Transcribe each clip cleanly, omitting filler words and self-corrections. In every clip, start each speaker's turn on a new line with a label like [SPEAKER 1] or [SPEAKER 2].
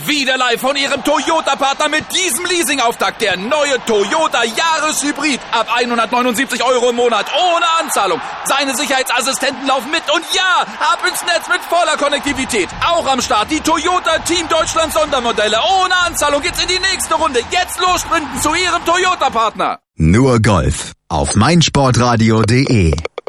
[SPEAKER 1] Wieder live von Ihrem Toyota-Partner mit diesem Leasing-Auftakt. Der neue Toyota Jahreshybrid. Ab 179 € im Monat. Ohne Anzahlung. Seine Sicherheitsassistenten laufen mit. Und ja, ab ins Netz mit voller Konnektivität. Auch am Start die Toyota Team Deutschland Sondermodelle. Ohne Anzahlung geht's in die nächste Runde. Jetzt los sprinten zu Ihrem Toyota-Partner.
[SPEAKER 2] Nur Golf auf meinsportradio.de.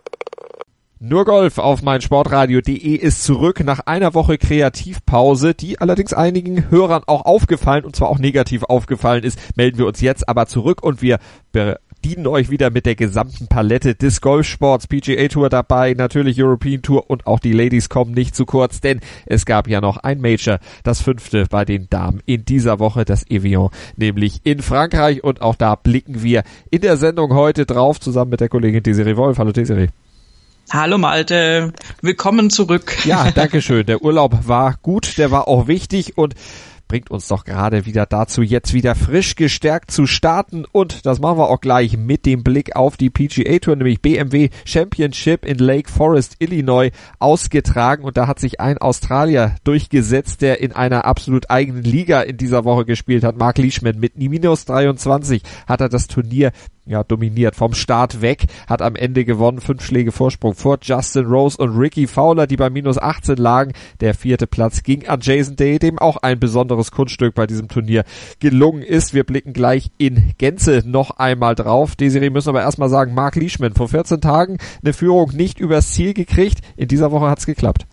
[SPEAKER 3] Nur Golf auf meinsportradio.de ist zurück nach einer Woche Kreativpause, die allerdings einigen Hörern auch aufgefallen, und zwar auch negativ aufgefallen ist, melden wir uns jetzt aber zurück und wir bedienen euch wieder mit der gesamten Palette des Golfsports. PGA Tour dabei, natürlich European Tour und auch die Ladies kommen nicht zu kurz, denn es gab ja noch ein Major, das 5. bei den Damen in dieser Woche, das Evian, nämlich in Frankreich, und auch da blicken wir in der Sendung heute drauf, zusammen mit der Kollegin Desiree Wolf. Hallo Desiree.
[SPEAKER 4] Hallo Malte, willkommen zurück.
[SPEAKER 3] Ja, danke schön. Der Urlaub war gut, der war auch wichtig und bringt uns doch gerade wieder dazu, jetzt wieder frisch gestärkt zu starten, und das machen wir auch gleich mit dem Blick auf die PGA Tour, nämlich BMW Championship in Lake Forest, Illinois, ausgetragen, und da hat sich ein Australier durchgesetzt, der in einer absolut eigenen Liga in dieser Woche gespielt hat. Mark Leishman mit -23 hat er das Turnier dominiert, vom Start weg, hat am Ende gewonnen, 5 Schläge Vorsprung vor Justin Rose und Ricky Fowler, die bei -18 lagen. Der 4. Platz ging an Jason Day, dem auch ein besonderes Kunststück bei diesem Turnier gelungen ist. Wir blicken gleich in Gänze noch einmal drauf. Desiree, müssen aber erstmal sagen, Mark Leishman vor 14 Tagen eine Führung nicht übers Ziel gekriegt. In dieser Woche hat's geklappt.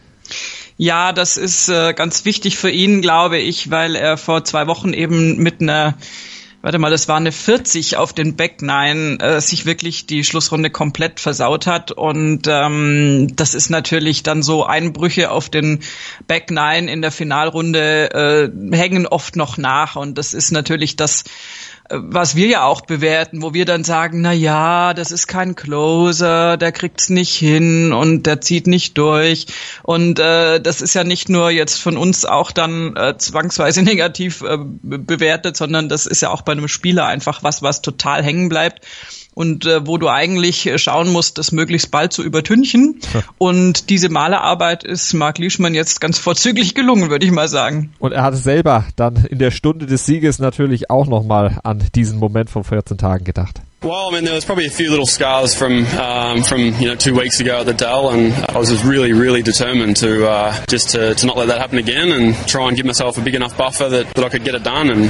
[SPEAKER 4] Ja, das ist ganz wichtig für ihn, glaube ich, weil er vor 2 Wochen eben mit das war eine 40 auf den Back 9, sich wirklich die Schlussrunde komplett versaut hat, und das ist natürlich dann so, Einbrüche auf den Back 9 in der Finalrunde hängen oft noch nach, und das ist natürlich das, was wir ja auch bewerten, wo wir dann sagen, na ja, das ist kein Closer, der kriegt's nicht hin und der zieht nicht durch, und das ist ja nicht nur jetzt von uns auch dann zwangsweise negativ bewertet, sondern das ist ja auch bei einem Spieler einfach was total hängen bleibt. Und wo du eigentlich schauen musst, das möglichst bald zu übertünchen. Ja. Und diese Malerarbeit ist Mark Leishman jetzt ganz vorzüglich gelungen, würde ich mal sagen.
[SPEAKER 3] Und er hat selber dann in der Stunde des Sieges natürlich auch nochmal an diesen Moment von 14 Tagen gedacht.
[SPEAKER 5] Well, I mean, there was probably a few little scars from 2 weeks ago at the Dell, and I was just really determined to not let that happen again and try and give myself a big enough buffer that I could get it done, and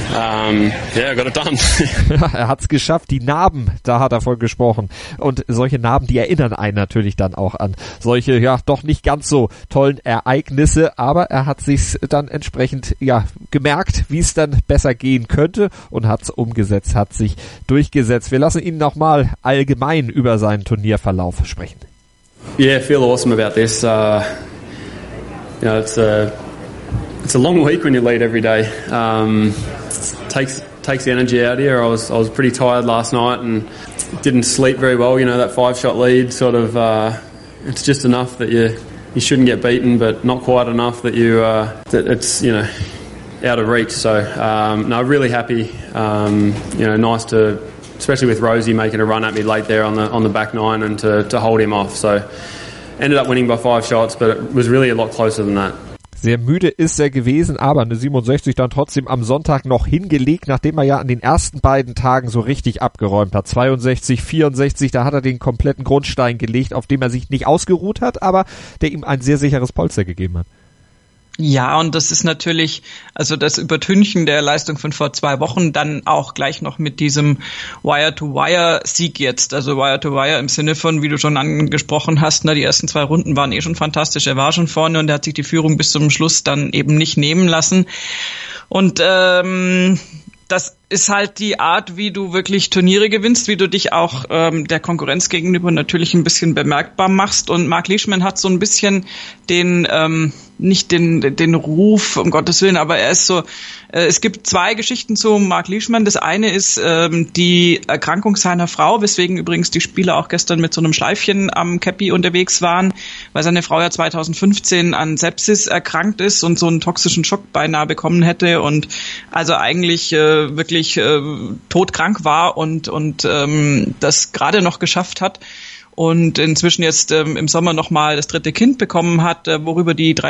[SPEAKER 5] I got it done.
[SPEAKER 3] Ja, er hat's geschafft. Die Narben, da hat er von gesprochen, und solche Narben, die erinnern einen natürlich dann auch an solche doch nicht ganz so tollen Ereignisse, aber er hat sich's dann entsprechend gemerkt, wie es dann besser gehen könnte, und hat's umgesetzt, hat sich durchgesetzt. Wir lassen ihn nochmal allgemein über seinen Turnierverlauf sprechen.
[SPEAKER 5] Yeah, I feel awesome about this. It's a long week when you lead every day. Takes the energy out of you. I was pretty tired last night and didn't sleep very well. That 5-shot lead sort of it's just enough that you shouldn't get beaten, but not quite enough that that it's out of reach. So no, really happy. Nice to, especially with Rosie making a run at me late there on the back 9, and to hold him off. So ended up winning by 5 shots, but it was really a lot closer than that.
[SPEAKER 3] Sehr müde ist er gewesen, aber eine 67 dann trotzdem am Sonntag noch hingelegt, nachdem er ja an den ersten beiden Tagen so richtig abgeräumt hat. 62, 64, da hat er den kompletten Grundstein gelegt, auf dem er sich nicht ausgeruht hat, aber der ihm ein sehr sicheres Polster gegeben hat.
[SPEAKER 4] Ja, und das ist natürlich, also das Übertünchen der Leistung von vor 2 Wochen, dann auch gleich noch mit diesem Wire-to-Wire-Sieg jetzt. Also Wire-to-Wire im Sinne von, wie du schon angesprochen hast, die ersten 2 Runden waren schon fantastisch. Er war schon vorne und er hat sich die Führung bis zum Schluss dann eben nicht nehmen lassen. Und das ist halt die Art, wie du wirklich Turniere gewinnst, wie du dich auch der Konkurrenz gegenüber natürlich ein bisschen bemerkbar machst. Und Mark Leishman hat so ein bisschen nicht den Ruf, um Gottes Willen, aber er ist so, es gibt 2 Geschichten zu Mark Leishman. Das eine ist die Erkrankung seiner Frau, weswegen übrigens die Spieler auch gestern mit so einem Schleifchen am Cappy unterwegs waren, weil seine Frau ja 2015 an Sepsis erkrankt ist und so einen toxischen Schock beinahe bekommen hätte und also eigentlich wirklich todkrank war und das gerade noch geschafft hat. und inzwischen jetzt im Sommer nochmal das 3. Kind bekommen hat, worüber die zwei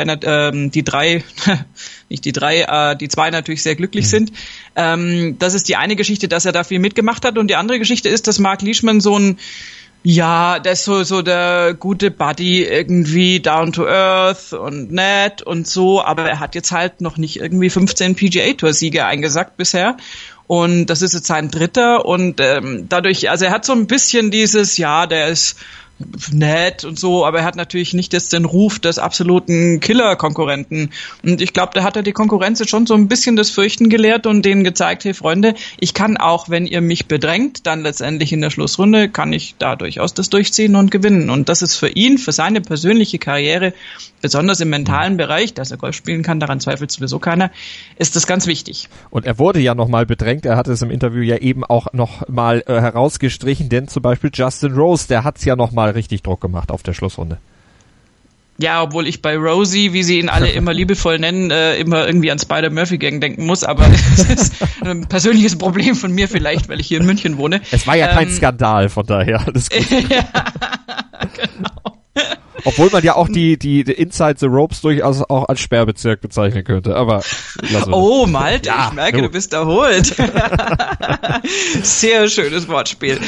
[SPEAKER 4] natürlich sehr glücklich sind. Das ist die eine Geschichte, dass er da viel mitgemacht hat, und die andere Geschichte ist, dass Mark Leishman der ist so der gute Buddy, irgendwie down to earth und nett und so, aber er hat jetzt halt noch nicht irgendwie 15 PGA-Tour-Siege eingesackt bisher. Und das ist jetzt sein 3. und dadurch, also er hat so ein bisschen dieses, der ist nett und so, aber er hat natürlich nicht jetzt den Ruf des absoluten Killer-Konkurrenten. Und ich glaube, da hat er die Konkurrenz jetzt schon so ein bisschen das Fürchten gelehrt und denen gezeigt, hey Freunde, ich kann auch, wenn ihr mich bedrängt, dann letztendlich in der Schlussrunde, kann ich da durchaus das durchziehen und gewinnen. Und das ist für ihn, für seine persönliche Karriere, besonders im mentalen Bereich, dass er Golf spielen kann, daran zweifelt sowieso keiner, ist das ganz wichtig.
[SPEAKER 3] Und er wurde ja nochmal bedrängt, er hatte es im Interview ja eben auch nochmal herausgestrichen, denn zum Beispiel Justin Rose, der hat's ja nochmal richtig Druck gemacht auf der Schlussrunde.
[SPEAKER 4] Ja, obwohl ich bei Rosie, wie sie ihn alle immer liebevoll nennen, immer irgendwie an Spider-Murphy-Gang denken muss, aber es ist ein persönliches Problem von mir vielleicht, weil ich hier in München wohne.
[SPEAKER 3] Es war ja kein Skandal, von daher alles gut.
[SPEAKER 4] Ja, genau.
[SPEAKER 3] Obwohl man ja auch die Inside the Ropes durchaus auch als Sperrbezirk bezeichnen könnte, aber
[SPEAKER 4] oh, Malte, ja, ich merke, du bist erholt. Sehr schönes Wortspiel.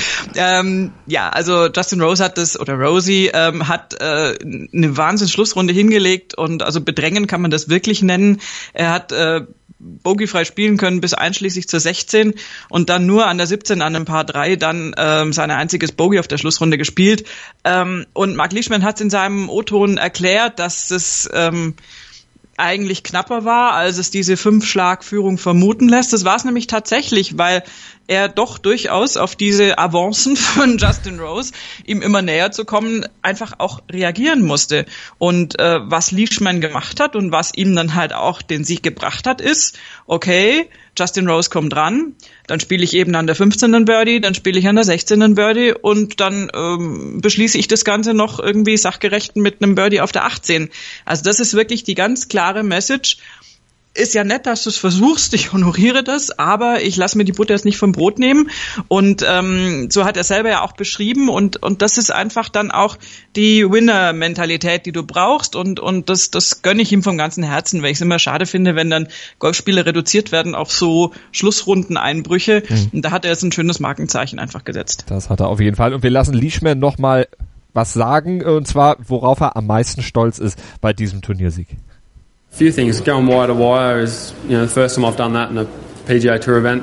[SPEAKER 4] Also Justin Rose Rosie hat eine Wahnsinns-Schlussrunde hingelegt, und also bedrängen kann man das wirklich nennen. Er hat bogiefrei spielen können bis einschließlich zur 16 und dann nur an der 17 an einem Par 3 dann sein einziges Bogey auf der Schlussrunde gespielt. Und Mark Leishman hat es in seinem O-Ton erklärt, dass es eigentlich knapper war, als es diese 5-Schlag-Führung vermuten lässt. Das war es nämlich tatsächlich, weil er doch durchaus auf diese Avancen von Justin Rose, ihm immer näher zu kommen, einfach auch reagieren musste. Und was Leishman gemacht hat und was ihm dann halt auch den Sieg gebracht hat, ist, okay, Justin Rose kommt ran, dann spiele ich eben an der 15. Birdie, dann spiele ich an der 16. Birdie und dann beschließe ich das Ganze noch irgendwie sachgerecht mit einem Birdie auf der 18. Also das ist wirklich die ganz klare Message. Ist ja nett, dass du es versuchst, ich honoriere das, aber ich lasse mir die Butter jetzt nicht vom Brot nehmen. Und so hat er selber ja auch beschrieben, und das ist einfach dann auch die Winner-Mentalität, die du brauchst, und das gönne ich ihm vom ganzen Herzen, weil ich es immer schade finde, wenn dann Golfspiele reduziert werden auf so Schlussrundeneinbrüche. Und da hat er jetzt ein schönes Markenzeichen einfach gesetzt.
[SPEAKER 3] Das hat er auf jeden Fall, und wir lassen Leishman nochmal was sagen, und zwar, worauf er am meisten stolz ist bei diesem Turniersieg.
[SPEAKER 5] Few things. Going wire to wire is, the first time I've done that in a PGA Tour event.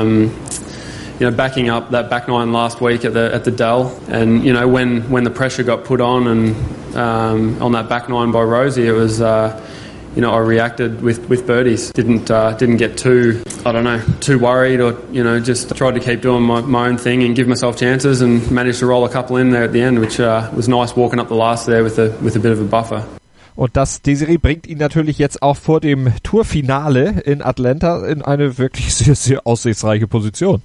[SPEAKER 5] Backing up that back nine last week at the Dell, and when the pressure got put on and on that back nine by Rosie, it was I reacted with birdies. Didn't get too worried, or just tried to keep doing my own thing and give myself chances, and managed to roll a couple in there at the end, which was nice walking up the last there with a bit of a buffer.
[SPEAKER 3] Und das Desiree bringt ihn natürlich jetzt auch vor dem Tourfinale in Atlanta in eine wirklich sehr, sehr aussichtsreiche Position.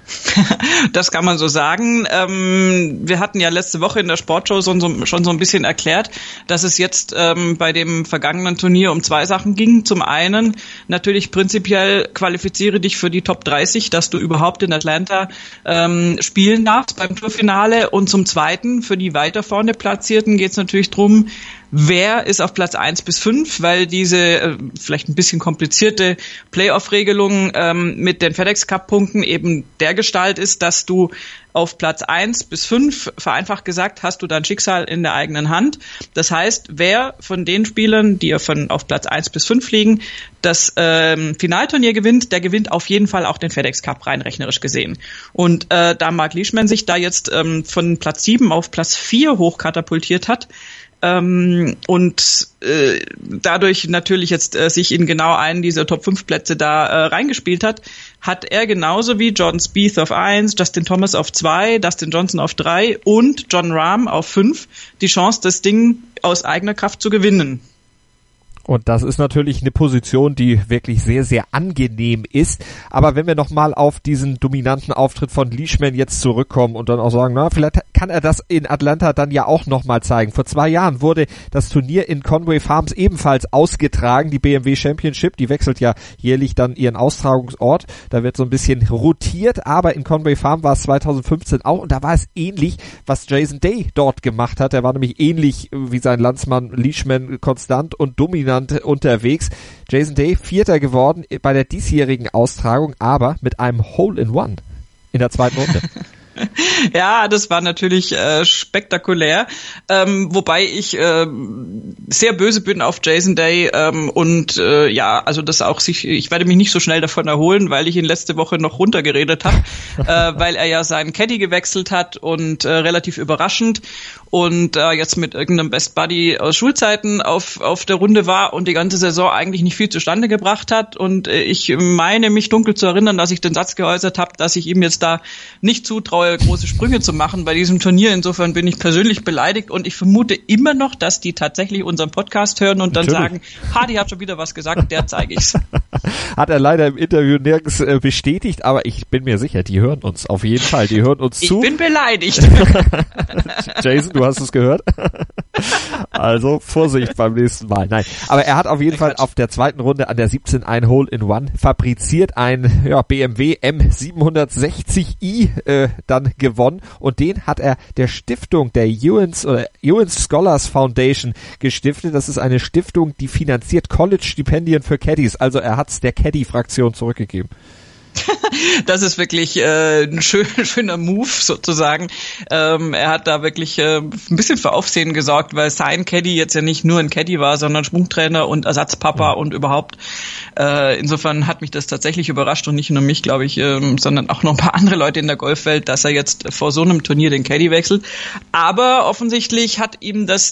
[SPEAKER 4] Das kann man so sagen. Wir hatten ja letzte Woche in der Sportshow schon so ein bisschen erklärt, dass es jetzt bei dem vergangenen Turnier um 2 Sachen ging. Zum einen natürlich prinzipiell qualifiziere dich für die Top 30, dass du überhaupt in Atlanta spielen darfst beim Tourfinale. Und zum Zweiten, für die weiter vorne Platzierten geht es natürlich drum, wer ist auf Platz 1 bis 5, weil diese vielleicht ein bisschen komplizierte Playoff-Regelung mit den FedEx-Cup-Punkten eben der Gestalt ist, dass du auf Platz 1 bis 5, vereinfacht gesagt, hast du dein Schicksal in der eigenen Hand. Das heißt, wer von den Spielern, die auf Platz 1 bis 5 liegen, das Finalturnier gewinnt, der gewinnt auf jeden Fall auch den FedEx Cup, rein rechnerisch gesehen. Und da Mark Leishman sich da jetzt von Platz 7 auf Platz 4 hochkatapultiert hat, und dadurch natürlich jetzt sich in genau einen dieser Top 5 Plätze da reingespielt hat er genauso wie Jordan Spieth auf 1, Justin Thomas auf 2, Dustin Johnson auf 3 und Jon Rahm auf 5 die Chance, das Ding aus eigener Kraft zu gewinnen.
[SPEAKER 3] Und das ist natürlich eine Position, die wirklich sehr, sehr angenehm ist. Aber wenn wir nochmal auf diesen dominanten Auftritt von Leishman jetzt zurückkommen und dann auch sagen, na, vielleicht kann er das in Atlanta dann ja auch nochmal zeigen. Vor 2 Jahren wurde das Turnier in Conway Farms ebenfalls ausgetragen, die BMW Championship, die wechselt ja jährlich dann ihren Austragungsort, da wird so ein bisschen rotiert, aber in Conway Farm war es 2015 auch und da war es ähnlich, was Jason Day dort gemacht hat. Er war nämlich ähnlich wie sein Landsmann Leishman konstant und dominant unterwegs. Jason Day 4. geworden bei der diesjährigen Austragung, aber mit einem Hole-in-One in der 2. Runde.
[SPEAKER 4] Ja, das war natürlich spektakulär, wobei ich sehr böse bin auf Jason Day also das auch ich werde mich nicht so schnell davon erholen, weil ich ihn letzte Woche noch runtergeredet habe, weil er ja seinen Caddy gewechselt hat und relativ überraschend und jetzt mit irgendeinem Best Buddy aus Schulzeiten auf der Runde war und die ganze Saison eigentlich nicht viel zustande gebracht hat und ich meine mich dunkel zu erinnern, dass ich den Satz geäußert habe, dass ich ihm jetzt da nicht zutraue, große Sprünge zu machen bei diesem Turnier. Insofern bin ich persönlich beleidigt und ich vermute immer noch, dass die tatsächlich unseren Podcast hören und dann sagen, Hardy hat schon wieder was gesagt, der zeige ich's.
[SPEAKER 3] Hat er leider im Interview nirgends bestätigt, aber ich bin mir sicher, die hören uns auf jeden Fall, die hören uns zu.
[SPEAKER 4] Ich bin beleidigt.
[SPEAKER 3] Jason, du hast es gehört? Also Vorsicht beim nächsten Mal. Nein, aber er hat auf jeden Fall auf der 2. Runde an der 17 ein Hole-in-One fabriziert, ein BMW M760i dann gewonnen und den hat er der Stiftung der Ewens Scholars Foundation gestiftet. Das ist eine Stiftung, die finanziert College-Stipendien für Caddies. Also er hat's der Caddy-Fraktion zurückgegeben.
[SPEAKER 4] Das ist wirklich ein schöner Move sozusagen. Er hat da wirklich ein bisschen für Aufsehen gesorgt, weil sein Caddy jetzt ja nicht nur ein Caddy war, sondern Schwungtrainer und Ersatzpapa und überhaupt. Insofern hat mich das tatsächlich überrascht und nicht nur mich, glaube ich, sondern auch noch ein paar andere Leute in der Golfwelt, dass er jetzt vor so einem Turnier den Caddy wechselt. Aber offensichtlich hat ihm das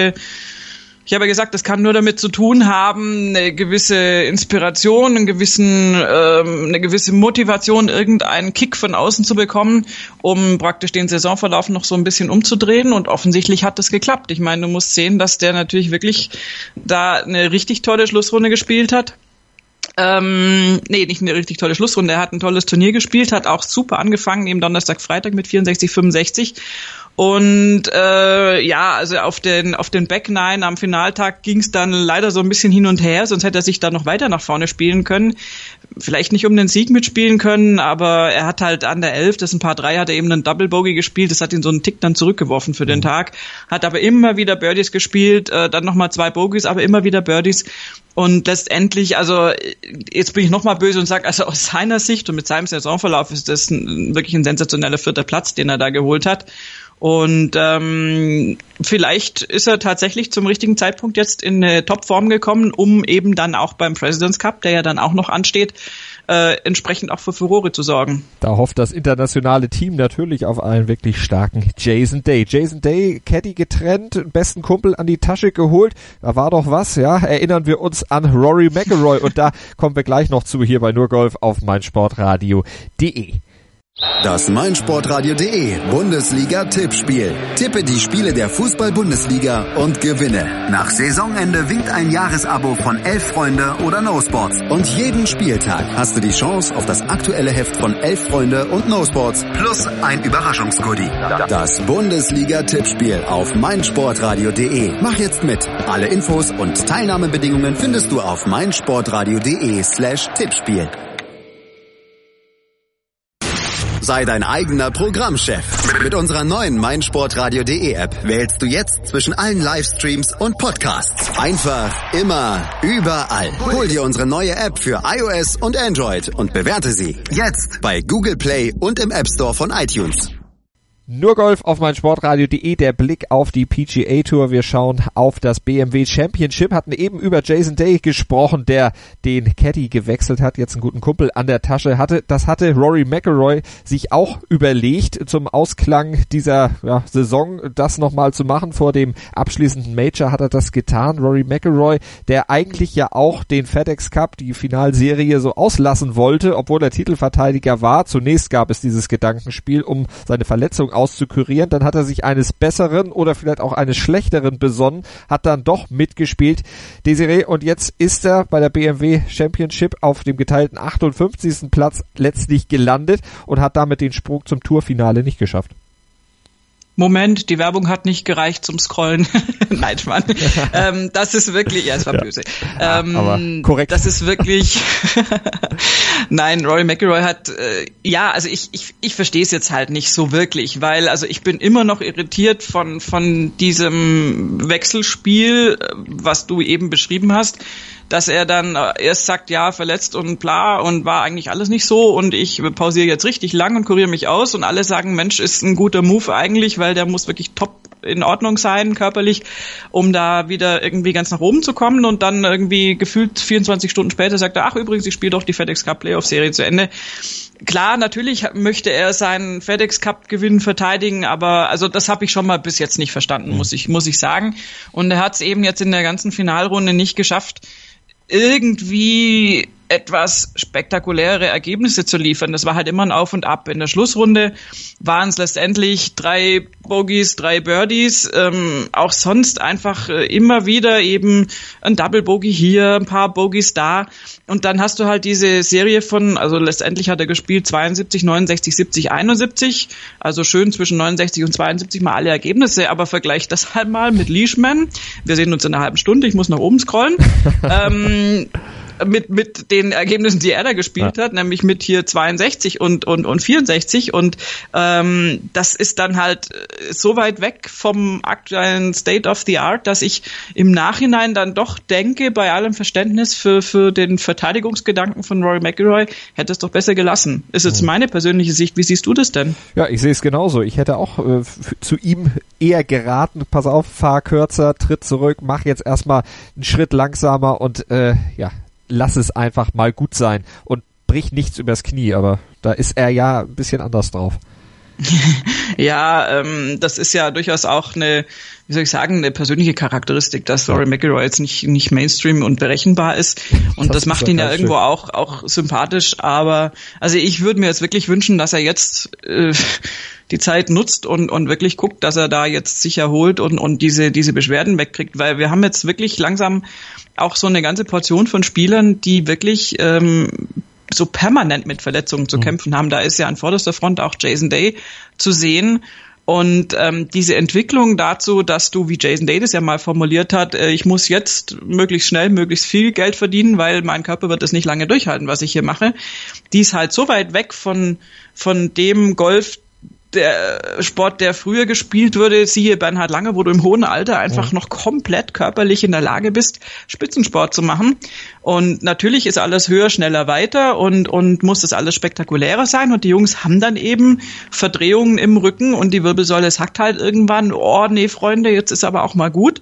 [SPEAKER 4] ich habe ja gesagt, das kann nur damit zu tun haben, eine gewisse Inspiration, eine gewisse Motivation, irgendeinen Kick von außen zu bekommen, um praktisch den Saisonverlauf noch so ein bisschen umzudrehen. Und offensichtlich hat das geklappt. Ich meine, du musst sehen, dass der natürlich wirklich da eine richtig tolle Schlussrunde gespielt hat. Nicht eine richtig tolle Schlussrunde. Er hat ein tolles Turnier gespielt, hat auch super angefangen, eben Donnerstag, Freitag mit 64, 65. Und also auf den Back Nine am Finaltag ging es dann leider so ein bisschen hin und her, sonst hätte er sich da noch weiter nach vorne spielen können. Vielleicht nicht um den Sieg mitspielen können, aber er hat halt an der 11, das ist ein Paar 3, hat er eben einen Double Bogey gespielt, das hat ihn so einen Tick dann zurückgeworfen für den Tag, hat aber immer wieder Birdies gespielt, dann nochmal 2 Bogies, aber immer wieder Birdies. Und letztendlich, also jetzt bin ich nochmal böse und sage, also aus seiner Sicht und mit seinem Saisonverlauf ist das wirklich ein sensationeller 4. Platz, den er da geholt hat. Und vielleicht ist er tatsächlich zum richtigen Zeitpunkt jetzt in eine Topform gekommen, um eben dann auch beim President's Cup, der ja dann auch noch ansteht, entsprechend auch für Furore zu sorgen.
[SPEAKER 3] Da hofft das internationale Team natürlich auf einen wirklich starken Jason Day. Jason Day, Caddy getrennt, besten Kumpel an die Tasche geholt. Da war doch was, ja. Erinnern wir uns an Rory McIlroy und da kommen wir gleich noch zu hier bei Nur Golf auf meinsportradio.de.
[SPEAKER 2] Das meinsportradio.de Bundesliga-Tippspiel. Tippe die Spiele der Fußball-Bundesliga und gewinne. Nach Saisonende winkt ein Jahresabo von 11 Freunde oder No Sports. Und jeden Spieltag hast du die Chance auf das aktuelle Heft von 11 Freunde und No Sports plus ein Überraschungsgoodie. Das Bundesliga-Tippspiel auf meinsportradio.de. Mach jetzt mit. Alle Infos und Teilnahmebedingungen findest du auf meinsportradio.de/Tippspiel. Sei dein eigener Programmchef. Mit unserer neuen meinsportradio.de App wählst du jetzt zwischen allen Livestreams und Podcasts. Einfach, immer, überall. Hol dir unsere neue App für iOS und Android und bewerte sie jetzt bei Google Play und im App Store von iTunes.
[SPEAKER 3] Nur Golf auf meinsportradio.de, der Blick auf die PGA Tour. Wir schauen auf das BMW Championship, hatten eben über Jason Day gesprochen, der den Caddy gewechselt hat, jetzt einen guten Kumpel an der Tasche hatte. Das hatte Rory McIlroy sich auch überlegt, zum Ausklang dieser Saison das nochmal zu machen. Vor dem abschließenden Major hat er das getan. Rory McIlroy, der eigentlich ja auch den FedEx Cup, die Finalserie, so auslassen wollte, obwohl er Titelverteidiger war. Zunächst gab es dieses Gedankenspiel, um seine Verletzung auszukurieren, dann hat er sich eines Besseren oder vielleicht auch eines Schlechteren besonnen, hat dann doch mitgespielt, Desiree, und jetzt ist er bei der BMW Championship auf dem geteilten 58. Platz letztlich gelandet und hat damit den Sprung zum Tourfinale nicht geschafft.
[SPEAKER 4] Moment, die Werbung hat nicht gereicht zum Scrollen. Nein, Mann. Das ist wirklich, ja, es war böse.
[SPEAKER 3] Aber korrekt.
[SPEAKER 4] Das ist wirklich, nein, Rory McIlroy hat, also ich verstehe es jetzt halt nicht so wirklich, weil, also ich bin immer noch irritiert von diesem Wechselspiel, was du eben beschrieben hast, dass er dann erst sagt, ja, verletzt und bla und war eigentlich alles nicht so und ich pausiere jetzt richtig lang und kuriere mich aus und alle sagen, Mensch, ist ein guter Move eigentlich, weil der muss wirklich top in Ordnung sein, körperlich, um da wieder irgendwie ganz nach oben zu kommen und dann irgendwie gefühlt 24 Stunden später sagt er, ach übrigens, ich spiele doch die FedEx Cup Playoff Serie zu Ende. Klar, natürlich möchte er seinen FedEx Cup Gewinn verteidigen, aber also das habe ich schon mal bis jetzt nicht verstanden, muss ich sagen. Und er hat es eben jetzt in der ganzen Finalrunde nicht geschafft, irgendwie etwas spektakuläre Ergebnisse zu liefern. Das war halt immer ein Auf und Ab. In der Schlussrunde waren es letztendlich 3 Bogies, 3 Birdies. Auch sonst einfach immer wieder eben ein Double Bogey hier, ein paar Bogies da. Und dann hast du halt diese Serie von, also letztendlich hat er gespielt 72, 69, 70, 71. Also schön zwischen 69 und 72 mal alle Ergebnisse. Aber vergleich das halt mal mit Leishman. Wir sehen uns in einer halben Stunde. Ich muss nach oben scrollen. Mit den Ergebnissen, die er da gespielt hat, nämlich mit hier 62 und 64 und das ist dann halt so weit weg vom aktuellen State of the Art, dass ich im Nachhinein dann doch denke, bei allem Verständnis für den Verteidigungsgedanken von Rory McIlroy, hätte es doch besser gelassen. Ist jetzt meine persönliche Sicht. Wie siehst du das denn?
[SPEAKER 3] Ja, ich sehe es genauso. Ich hätte auch zu ihm eher geraten, pass auf, fahr kürzer, tritt zurück, mach jetzt erstmal einen Schritt langsamer und lass es einfach mal gut sein und brich nichts übers Knie, aber da ist er ja ein bisschen anders drauf.
[SPEAKER 4] Ja, das ist ja durchaus auch eine persönliche Charakteristik, dass Rory McIlroy jetzt nicht Mainstream und berechenbar ist und das macht ihn ja irgendwo auch sympathisch, aber also ich würde mir jetzt wirklich wünschen, dass er jetzt die Zeit nutzt und wirklich guckt, dass er da jetzt sich erholt und diese Beschwerden wegkriegt, weil wir haben jetzt wirklich langsam auch so eine ganze Portion von Spielern, die wirklich so permanent mit Verletzungen zu kämpfen haben. Da ist ja an vorderster Front auch Jason Day zu sehen. Und diese Entwicklung dazu, dass du, wie Jason Day das ja mal formuliert hat, ich muss jetzt möglichst schnell, möglichst viel Geld verdienen, weil mein Körper wird es nicht lange durchhalten, was ich hier mache, die ist halt so weit weg von dem Golf, der Sport, der früher gespielt wurde, siehe Bernhard Langer, wo du im hohen Alter einfach noch komplett körperlich in der Lage bist, Spitzensport zu machen. Und natürlich ist alles höher, schneller, weiter und muss das alles spektakulärer sein. Und die Jungs haben dann eben Verdrehungen im Rücken und die Wirbelsäule sagt halt irgendwann, oh nee, Freunde, jetzt ist aber auch mal gut.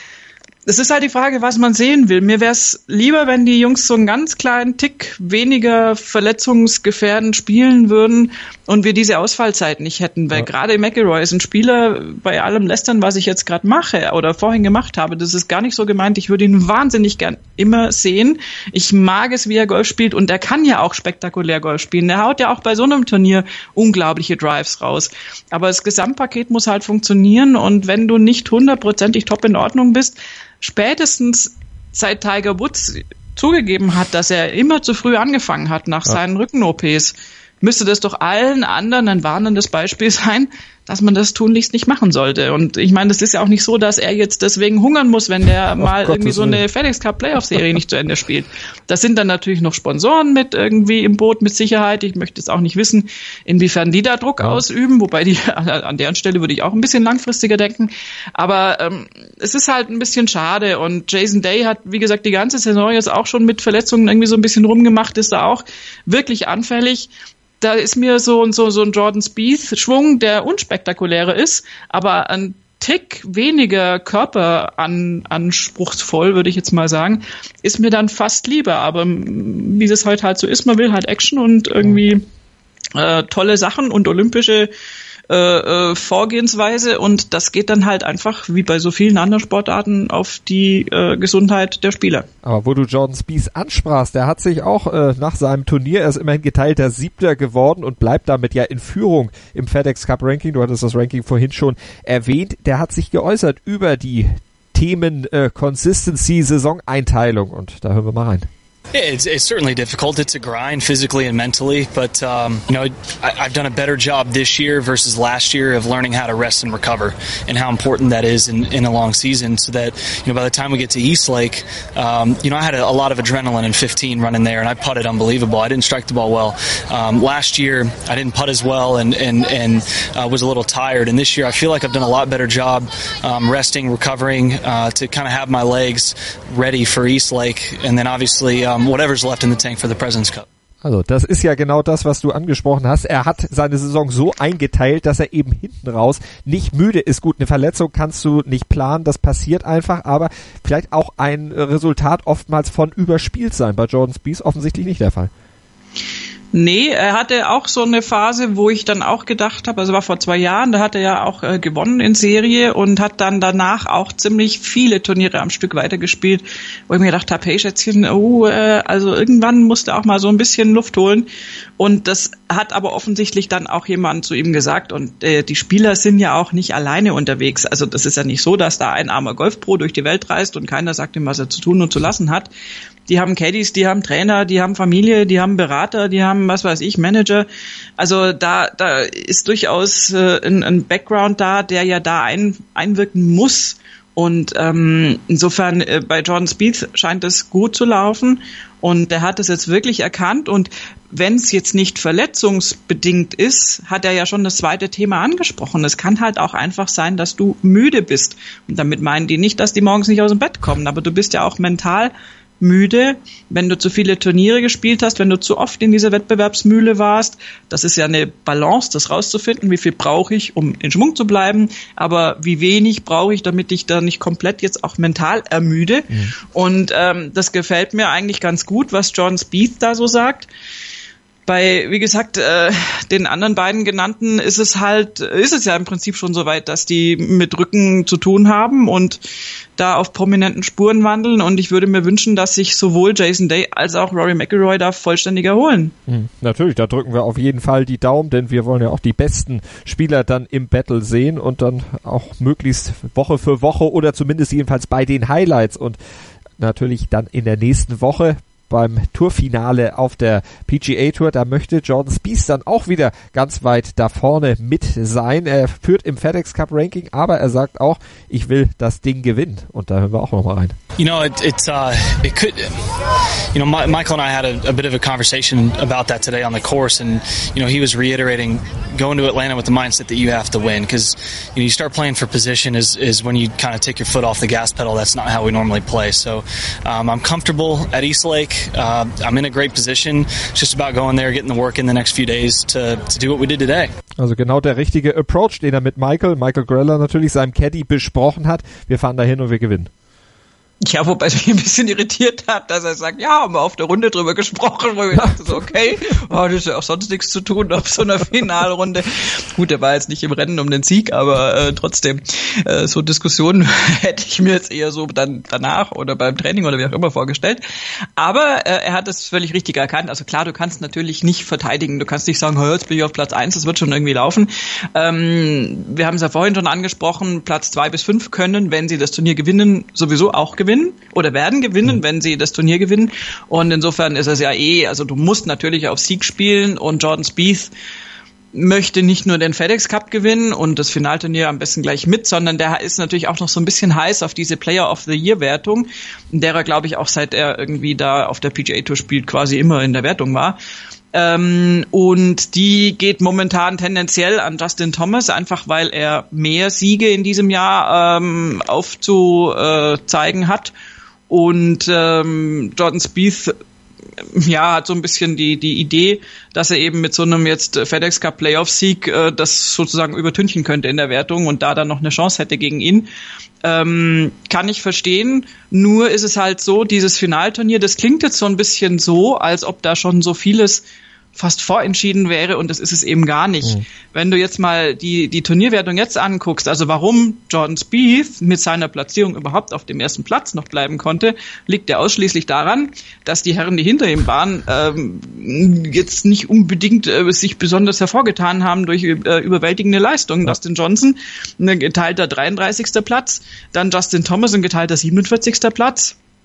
[SPEAKER 4] Es ist halt die Frage, was man sehen will. Mir wäre es lieber, wenn die Jungs so einen ganz kleinen Tick weniger verletzungsgefährdend spielen würden und wir diese Ausfallzeit nicht hätten. Weil gerade McIlroy ist ein Spieler, bei allem Lästern, was ich jetzt gerade mache oder vorhin gemacht habe, das ist gar nicht so gemeint. Ich würde ihn wahnsinnig gern immer sehen. Ich mag es, wie er Golf spielt und er kann ja auch spektakulär Golf spielen. Er haut ja auch bei so einem Turnier unglaubliche Drives raus. Aber das Gesamtpaket muss halt funktionieren und wenn du nicht 100%ig top in Ordnung bist, spätestens seit Tiger Woods zugegeben hat, dass er immer zu früh angefangen hat nach seinen Rücken-OPs, müsste das doch allen anderen ein warnendes Beispiel sein, dass man das tunlichst nicht machen sollte. Und ich meine, das ist ja auch nicht so, dass er jetzt deswegen hungern muss, wenn der mal irgendwie so eine FedEx Cup Playoff Serie nicht zu Ende spielt. Das sind dann natürlich noch Sponsoren mit irgendwie im Boot mit Sicherheit. Ich möchte jetzt auch nicht wissen, inwiefern die da Druck ausüben, wobei die an deren Stelle würde ich auch ein bisschen langfristiger denken. Aber es ist halt ein bisschen schade und Jason Day hat, wie gesagt, die ganze Saison jetzt auch schon mit Verletzungen irgendwie so ein bisschen rumgemacht, ist da auch wirklich anfällig. Da ist mir so ein Jordan Spieth-Schwung, der unspektakulärer ist, aber ein Tick weniger körperanspruchsvoll, würde ich jetzt mal sagen, ist mir dann fast lieber. Aber wie es heute halt so ist, man will halt Action und irgendwie tolle Sachen und olympische Vorgehensweise und das geht dann halt einfach, wie bei so vielen anderen Sportarten, auf die Gesundheit der Spieler.
[SPEAKER 3] Aber wo du Jordan Spieth ansprachst, der hat sich auch nach seinem Turnier, er ist immerhin geteilter 7. geworden und bleibt damit ja in Führung im FedEx Cup Ranking, du hattest das Ranking vorhin schon erwähnt, der hat sich geäußert über die Themen Consistency, Saisoneinteilung und da hören wir mal rein.
[SPEAKER 6] It's certainly difficult. It's a grind physically and mentally, but I've done a better job this year versus last year of learning how to rest and recover and how important that is in a long season, so that by the time we get to Eastlake, I had a lot of adrenaline in 15 running there, and I putted unbelievable. I didn't strike the ball well. Last year I didn't putt as well and was a little tired, and this year I feel like I've done a lot better job resting, recovering, to kind of have my legs ready for Eastlake, and then obviously whatever's left in the tank for the President's Cup.
[SPEAKER 3] Also das ist ja genau das, was du angesprochen hast. Er hat seine Saison so eingeteilt, dass er eben hinten raus nicht müde ist. Gut, eine Verletzung kannst du nicht planen, das passiert einfach, aber vielleicht auch ein Resultat oftmals von überspielt sein. Bei Jordan Spieth offensichtlich nicht der Fall.
[SPEAKER 4] Nee, er hatte auch so eine Phase, wo ich dann auch gedacht habe, also war vor 2 Jahren, da hat er ja auch gewonnen in Serie und hat dann danach auch ziemlich viele Turniere am Stück weitergespielt, wo ich mir gedacht habe, hey Schätzchen, also irgendwann musste auch mal so ein bisschen Luft holen, und das hat aber offensichtlich dann auch jemand zu ihm gesagt, und die Spieler sind ja auch nicht alleine unterwegs, also das ist ja nicht so, dass da ein armer Golfpro durch die Welt reist und keiner sagt ihm, was er zu tun und zu lassen hat. Die haben Caddies, die haben Trainer, die haben Familie, die haben Berater, die haben, was weiß ich, Manager. Also da ist durchaus ein Background da, der ja da einwirken muss. Und insofern bei Jordan Spieth scheint es gut zu laufen. Und der hat es jetzt wirklich erkannt. Und wenn es jetzt nicht verletzungsbedingt ist, hat er ja schon das zweite Thema angesprochen. Es kann halt auch einfach sein, dass du müde bist. Und damit meinen die nicht, dass die morgens nicht aus dem Bett kommen. Aber du bist ja auch mental müde, wenn du zu viele Turniere gespielt hast, wenn du zu oft in dieser Wettbewerbsmühle warst. Das ist ja eine Balance, das rauszufinden, wie viel brauche ich, um in Schwung zu bleiben, aber wie wenig brauche ich, damit ich da nicht komplett jetzt auch mental ermüde. Mhm. Und das gefällt mir eigentlich ganz gut, was Jordan Spieth da so sagt. Bei, wie gesagt, den anderen beiden genannten ist es ja im Prinzip schon so weit, dass die mit Rücken zu tun haben und da auf prominenten Spuren wandeln, und ich würde mir wünschen, dass sich sowohl Jason Day als auch Rory McIlroy da vollständig erholen.
[SPEAKER 3] Natürlich, da drücken wir auf jeden Fall die Daumen, denn wir wollen ja auch die besten Spieler dann im Battle sehen und dann auch möglichst Woche für Woche oder zumindest jedenfalls bei den Highlights, und natürlich dann in der nächsten Woche beim Tourfinale auf der PGA Tour, da möchte Jordan Spieth dann auch wieder ganz weit da vorne mit sein. Er führt im FedEx Cup Ranking, aber er sagt auch, ich will das Ding gewinnen, und da hören wir auch nochmal rein.
[SPEAKER 6] Michael and I had a bit of a conversation about that today on the course, and he was reiterating going to Atlanta with the mindset that you have to win, because you start playing for position is when you kind of take your foot off the gas pedal. That's not how we normally play. So I'm comfortable at Eastlake. I'm in a great position. It's just about going there, getting the work in the next few days to do what we did today.
[SPEAKER 3] Also genau der richtige Approach, den er mit Michael Greller natürlich, seinem Caddy, besprochen hat. Wir fahren dahin und wir gewinnen.
[SPEAKER 4] Ja, wobei es mich ein bisschen irritiert hat, dass er sagt, ja, haben wir auf der Runde drüber gesprochen, wo ich dachte so, okay, das ist ja auch sonst nichts zu tun auf so einer Finalrunde. Gut, er war jetzt nicht im Rennen um den Sieg, aber trotzdem, so Diskussionen hätte ich mir jetzt eher so dann danach oder beim Training oder wie auch immer vorgestellt. Aber er hat es völlig richtig erkannt. Also klar, du kannst natürlich nicht verteidigen. Du kannst nicht sagen, jetzt bin ich auf Platz 1, das wird schon irgendwie laufen. Wir haben es ja vorhin schon angesprochen, Platz 2 bis 5 können, wenn sie das Turnier gewinnen, sowieso auch gewinnen oder werden gewinnen, wenn sie das Turnier gewinnen. Und insofern ist es ja also du musst natürlich auf Sieg spielen, und Jordan Spieth möchte nicht nur den FedEx Cup gewinnen und das Finalturnier am besten gleich mit, sondern der ist natürlich auch noch so ein bisschen heiß auf diese Player of the Year Wertung, in der er, glaube ich, auch seit er irgendwie da auf der PGA Tour spielt, quasi immer in der Wertung war. Und die geht momentan tendenziell an Justin Thomas, einfach weil er mehr Siege in diesem Jahr aufzuzeigen hat. Und Jordan Spieth hat so ein bisschen die Idee, dass er eben mit so einem jetzt FedEx Cup Playoff-Sieg das sozusagen übertünchen könnte in der Wertung und da dann noch eine Chance hätte gegen ihn. Kann ich verstehen, nur ist es halt so, dieses Finalturnier, das klingt jetzt so ein bisschen so, als ob da schon so vieles fast vorentschieden wäre, und das ist es eben gar nicht. Wenn du jetzt mal die Turnierwertung jetzt anguckst, also warum Jordan Spieth mit seiner Platzierung überhaupt auf dem ersten Platz noch bleiben konnte, liegt ja ausschließlich daran, dass die Herren, die hinter ihm waren, jetzt nicht unbedingt sich besonders hervorgetan haben durch überwältigende Leistungen. Ja. Dustin Johnson, ein geteilter 33. Platz, dann Justin Thomas, ein geteilter 47. Platz.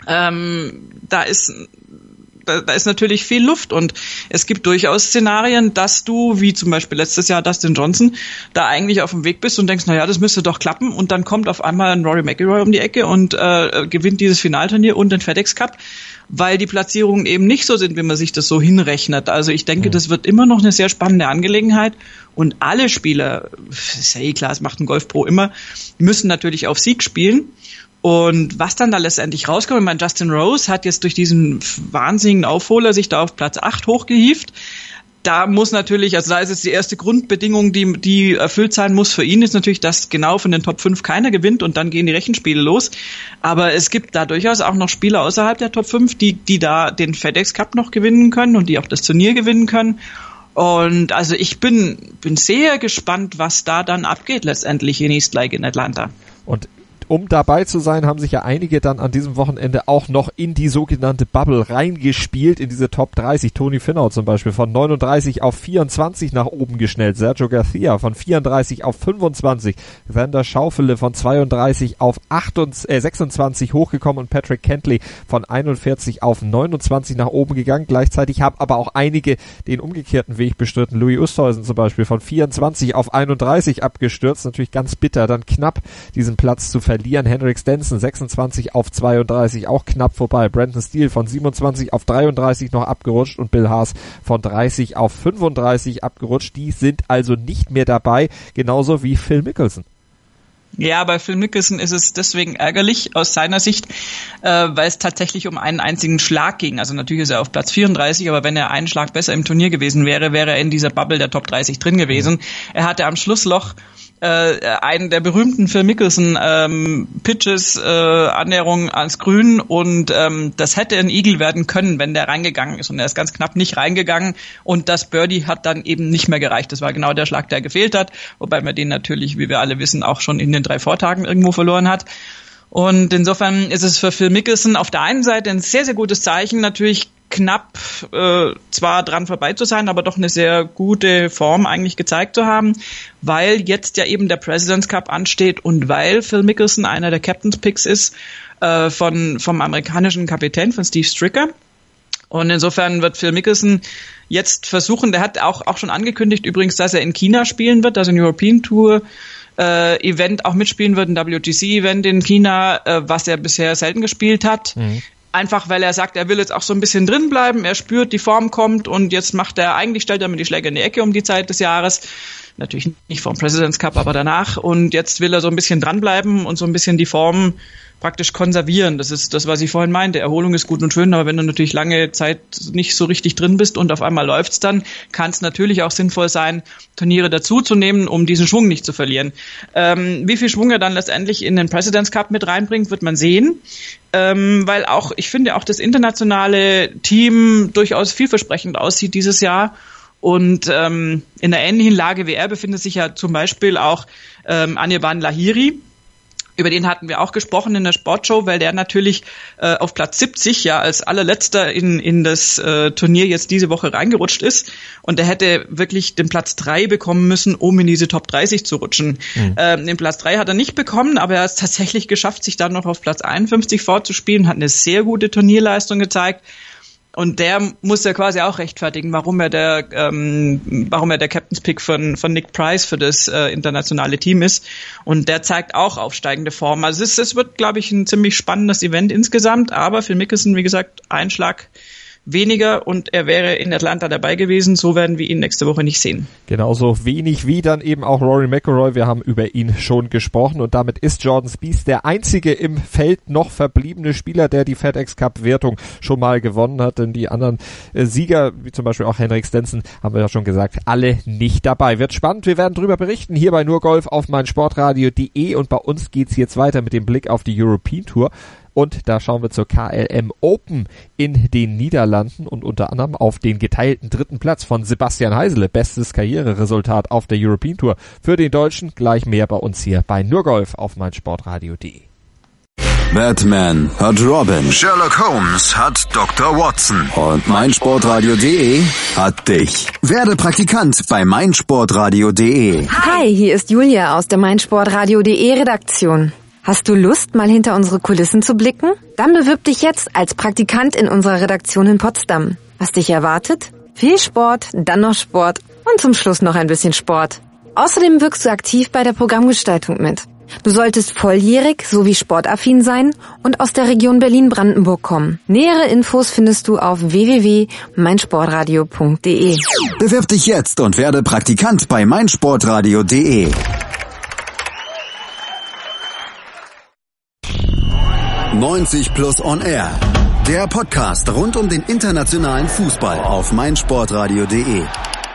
[SPEAKER 4] da ist natürlich viel Luft und es gibt durchaus Szenarien, dass du, wie zum Beispiel letztes Jahr Dustin Johnson, da eigentlich auf dem Weg bist und denkst, das müsste doch klappen und dann kommt auf einmal ein Rory McIlroy um die Ecke und gewinnt dieses Finalturnier und den FedEx Cup, weil die Platzierungen eben nicht so sind, wie man sich das so hinrechnet. Also ich denke, das wird immer noch eine sehr spannende Angelegenheit und alle Spieler, ist ja eh klar, es macht ein Golfpro immer, müssen natürlich auf Sieg spielen. Und was dann da letztendlich rauskommt, ich meine, Justin Rose hat jetzt durch diesen wahnsinnigen Aufholer sich da auf Platz 8 hochgehievt. Da muss natürlich, also da ist jetzt die erste Grundbedingung, die erfüllt sein muss für ihn, ist natürlich, dass genau von den Top 5 keiner gewinnt und dann gehen die Rechenspiele los. Aber es gibt da durchaus auch noch Spieler außerhalb der Top 5, die da den FedEx Cup noch gewinnen können und die auch das Turnier gewinnen können. Und also ich bin sehr gespannt, was da dann abgeht letztendlich in East Lake in Atlanta.
[SPEAKER 3] Und um dabei zu sein, haben sich ja einige dann an diesem Wochenende auch noch in die sogenannte Bubble reingespielt, in diese Top 30. Tony Finau zum Beispiel von 39 auf 24 nach oben geschnellt. Sergio Garcia von 34 auf 25. Xander Schauffele von 32 auf 26 hochgekommen und Patrick Cantlay von 41 auf 29 nach oben gegangen. Gleichzeitig haben aber auch einige den umgekehrten Weg bestritten. Louis Oosthuizen zum Beispiel von 24 auf 31 abgestürzt. Natürlich ganz bitter, dann knapp diesen Platz zu verlieren. Henrik Stenson 26 auf 32 auch knapp vorbei. Brandon Steele von 27 auf 33 noch abgerutscht und Bill Haas von 30 auf 35 abgerutscht. Die sind also nicht mehr dabei, genauso wie Phil Mickelson.
[SPEAKER 4] Ja, bei Phil Mickelson ist es deswegen ärgerlich aus seiner Sicht, weil es tatsächlich um einen einzigen Schlag ging. Also natürlich ist er auf Platz 34, aber wenn er einen Schlag besser im Turnier gewesen wäre, wäre er in dieser Bubble der Top 30 drin gewesen. Er hatte am Schlussloch einen der berühmten Phil Mickelson Pitches, Annäherung ans Grün und das hätte ein Eagle werden können, wenn der reingegangen ist und er ist ganz knapp nicht reingegangen und das Birdie hat dann eben nicht mehr gereicht. Das war genau der Schlag, der gefehlt hat, wobei man den natürlich, wie wir alle wissen, auch schon in den 3 Vortagen irgendwo verloren hat. Und insofern ist es für Phil Mickelson auf der einen Seite ein sehr, sehr gutes Zeichen, natürlich knapp zwar dran vorbei zu sein, aber doch eine sehr gute Form eigentlich gezeigt zu haben, weil jetzt ja eben der President's Cup ansteht und weil Phil Mickelson einer der Captain's Picks ist vom amerikanischen Kapitän, von Steve Stricker. Und insofern wird Phil Mickelson jetzt versuchen, der hat auch schon angekündigt übrigens, dass er in China spielen wird, also ein European Tour Event auch mitspielen wird, ein WGC-Event in China, was er bisher selten gespielt hat. Einfach, weil er sagt, er will jetzt auch so ein bisschen drin bleiben, er spürt, die Form kommt und jetzt stellt er mir die Schläge in die Ecke um die Zeit des Jahres. Natürlich nicht vom President's Cup, aber danach. Und jetzt will er so ein bisschen dranbleiben und so ein bisschen die Form praktisch konservieren. Das ist das, was ich vorhin meinte. Erholung ist gut und schön, aber wenn du natürlich lange Zeit nicht so richtig drin bist und auf einmal läuft's dann, kann es natürlich auch sinnvoll sein, Turniere dazuzunehmen, um diesen Schwung nicht zu verlieren. Wie viel Schwung er dann letztendlich in den President's Cup mit reinbringt, wird man sehen. Weil auch, ich finde auch das internationale Team durchaus vielversprechend aussieht dieses Jahr. Und in einer ähnlichen Lage wie er befindet sich ja zum Beispiel auch Anirban Lahiri. Über den hatten wir auch gesprochen in der Sportshow, weil der natürlich auf Platz 70 ja als allerletzter in das Turnier jetzt diese Woche reingerutscht ist. Und der hätte wirklich den Platz 3 bekommen müssen, um in diese Top 30 zu rutschen. Den Platz 3 hat er nicht bekommen, aber er hat es tatsächlich geschafft, sich dann noch auf Platz 51 vorzuspielen, hat eine sehr gute Turnierleistung gezeigt. Und der muss ja quasi auch rechtfertigen, warum er der Captain's Pick von Nick Price für das internationale Team ist. Und der zeigt auch aufsteigende Form. Also es wird, glaube ich, ein ziemlich spannendes Event insgesamt. Aber Phil Mickelson, wie gesagt, ein Schlag weniger und er wäre in Atlanta dabei gewesen. So werden wir ihn nächste Woche nicht sehen.
[SPEAKER 3] Genauso wenig wie dann eben auch Rory McIlroy. Wir haben über ihn schon gesprochen und damit ist Jordan Spieth der einzige im Feld noch verbliebene Spieler, der die FedEx Cup Wertung schon mal gewonnen hat. Denn die anderen Sieger, wie zum Beispiel auch Henrik Stenson, haben wir ja schon gesagt, alle nicht dabei. Wird spannend. Wir werden drüber berichten hier bei Nurgolf auf meinsportradio.de und bei uns geht's jetzt weiter mit dem Blick auf die European Tour. Und da schauen wir zur KLM Open in den Niederlanden und unter anderem auf den geteilten 3. Platz von Sebastian Heisele. Bestes Karriereresultat auf der European Tour für den Deutschen. Gleich mehr bei uns hier bei Nurgolf auf meinsportradio.de.
[SPEAKER 2] Batman hat Robin, Sherlock Holmes hat Dr. Watson und meinsportradio.de hat dich. Werde Praktikant bei meinsportradio.de.
[SPEAKER 7] Hi, hier ist Julia aus der meinsportradio.de Redaktion. Hast du Lust, mal hinter unsere Kulissen zu blicken? Dann bewirb dich jetzt als Praktikant in unserer Redaktion in Potsdam. Was dich erwartet? Viel Sport, dann noch Sport und zum Schluss noch ein bisschen Sport. Außerdem wirkst du aktiv bei der Programmgestaltung mit. Du solltest volljährig sowie sportaffin sein und aus der Region Berlin-Brandenburg kommen. Nähere Infos findest du auf www.meinsportradio.de.
[SPEAKER 2] Bewirb dich jetzt und werde Praktikant bei meinsportradio.de. 90 Plus on Air. Der Podcast rund um den internationalen Fußball auf meinsportradio.de.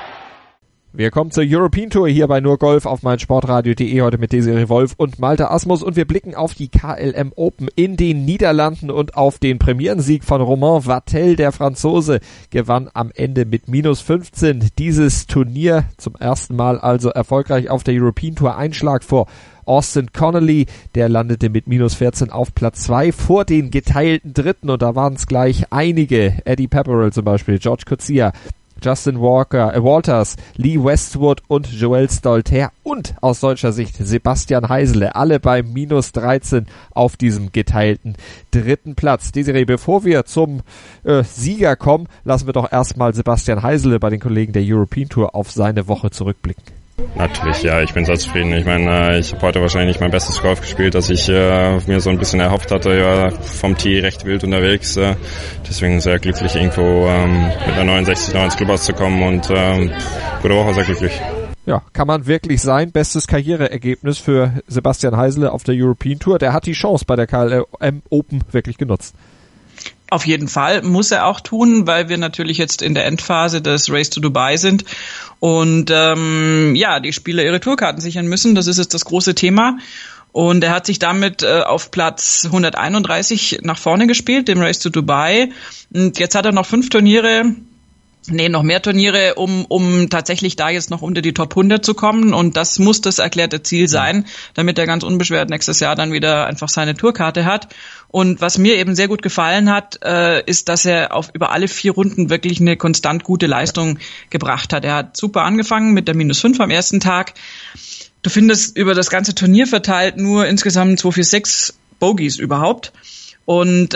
[SPEAKER 3] Wir kommen zur European Tour hier bei Nur Golf auf meinsportradio.de, heute mit Desiree Wolf und Malte Asmus, und wir blicken auf die KLM Open in den Niederlanden und auf den Premierensieg von Romain Vatel. Der Franzose gewann am Ende mit -15 dieses Turnier, zum ersten Mal also erfolgreich auf der European Tour. Einschlag vor Austin Connolly, der landete mit -14 auf Platz 2 vor den geteilten Dritten, und da waren es gleich einige. Eddie Pepperell zum Beispiel, George Coetzee, Justin Walters, Lee Westwood und Joel Stolter und aus deutscher Sicht Sebastian Heisele, alle bei -13 auf diesem geteilten dritten Platz. Desiree, bevor wir zum Sieger kommen, lassen wir doch erstmal Sebastian Heisele bei den Kollegen der European Tour auf seine Woche zurückblicken.
[SPEAKER 8] Natürlich, ja, ich bin sehr zufrieden. Ich meine, ich habe heute wahrscheinlich nicht mein bestes Golf gespielt, das ich mir so ein bisschen erhofft hatte. Ja, vom Tee recht wild unterwegs. Deswegen sehr glücklich, irgendwo mit einer 69 noch ins Clubhaus zu kommen, und gute Woche, sehr glücklich.
[SPEAKER 3] Ja, kann man wirklich sein. Bestes Karriereergebnis für Sebastian Heisele auf der European Tour. Der hat die Chance bei der KLM Open wirklich genutzt.
[SPEAKER 4] Auf jeden Fall muss er auch tun, weil wir natürlich jetzt in der Endphase des Race to Dubai sind und die Spieler ihre Tourkarten sichern müssen. Das ist jetzt das große Thema. Und er hat sich damit auf Platz 131 nach vorne gespielt, dem Race to Dubai. Und jetzt hat er noch noch mehr Turniere, um tatsächlich da jetzt noch unter die Top 100 zu kommen. Und das muss das erklärte Ziel sein, damit er ganz unbeschwert nächstes Jahr dann wieder einfach seine Tourkarte hat. Und was mir eben sehr gut gefallen hat, ist, dass er über alle 4 Runden wirklich eine konstant gute Leistung gebracht hat. Er hat super angefangen mit der -5 am ersten Tag. Du findest über das ganze Turnier verteilt nur insgesamt 2, 4, 6 Bogies überhaupt. Und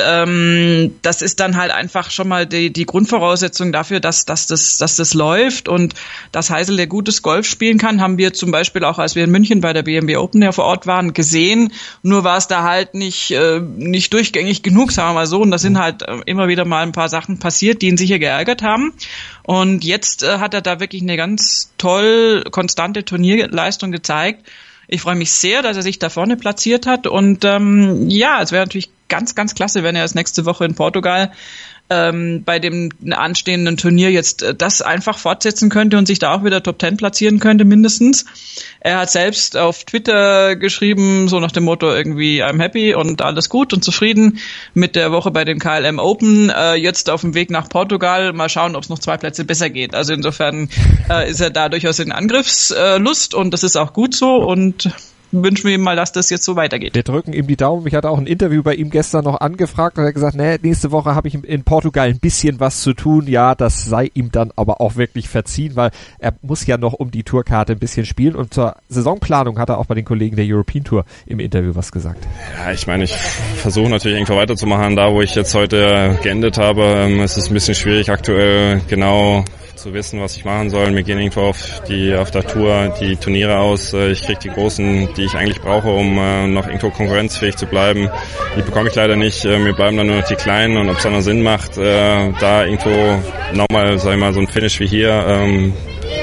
[SPEAKER 4] das ist dann halt einfach schon mal die Grundvoraussetzung dafür, dass das läuft und dass Heisele gutes Golf spielen kann, haben wir zum Beispiel auch, als wir in München bei der BMW Open ja vor Ort waren, gesehen. Nur war es da halt nicht durchgängig genug, sagen wir mal so. Und da sind halt immer wieder mal ein paar Sachen passiert, die ihn sicher geärgert haben. Und jetzt hat er da wirklich eine ganz toll konstante Turnierleistung gezeigt. Ich freue mich sehr, dass er sich da vorne platziert hat, und es wäre natürlich ganz, ganz klasse, wenn er das nächste Woche in Portugal bei dem anstehenden Turnier jetzt das einfach fortsetzen könnte und sich da auch wieder Top 10 platzieren könnte mindestens. Er hat selbst auf Twitter geschrieben, so nach dem Motto irgendwie I'm happy und alles gut und zufrieden mit der Woche bei den KLM Open. Jetzt auf dem Weg nach Portugal, mal schauen, ob es noch 2 Plätze besser geht. Also insofern ist er da durchaus in Angriffslust, und das ist auch gut so, und wünschen wir ihm mal, dass das jetzt so weitergeht.
[SPEAKER 3] Wir drücken ihm die Daumen. Ich hatte auch ein Interview bei ihm gestern noch angefragt und er hat gesagt, nächste Woche habe ich in Portugal ein bisschen was zu tun. Ja, das sei ihm dann aber auch wirklich verziehen, weil er muss ja noch um die Tourkarte ein bisschen spielen, und zur Saisonplanung hat er auch bei den Kollegen der European Tour im Interview was gesagt.
[SPEAKER 8] Ja, ich meine, ich versuche natürlich irgendwo weiterzumachen, da wo ich jetzt heute geendet habe. Es ist ein bisschen schwierig aktuell genau zu wissen, was ich machen soll. Mir gehen irgendwo auf der Tour die Turniere aus. Ich kriege die großen, die ich eigentlich brauche, um noch irgendwo konkurrenzfähig zu bleiben. Die bekomme ich leider nicht. Mir bleiben dann nur noch die kleinen, und ob es dann noch Sinn macht, da irgendwo nochmal, sag ich mal, so ein Finish wie hier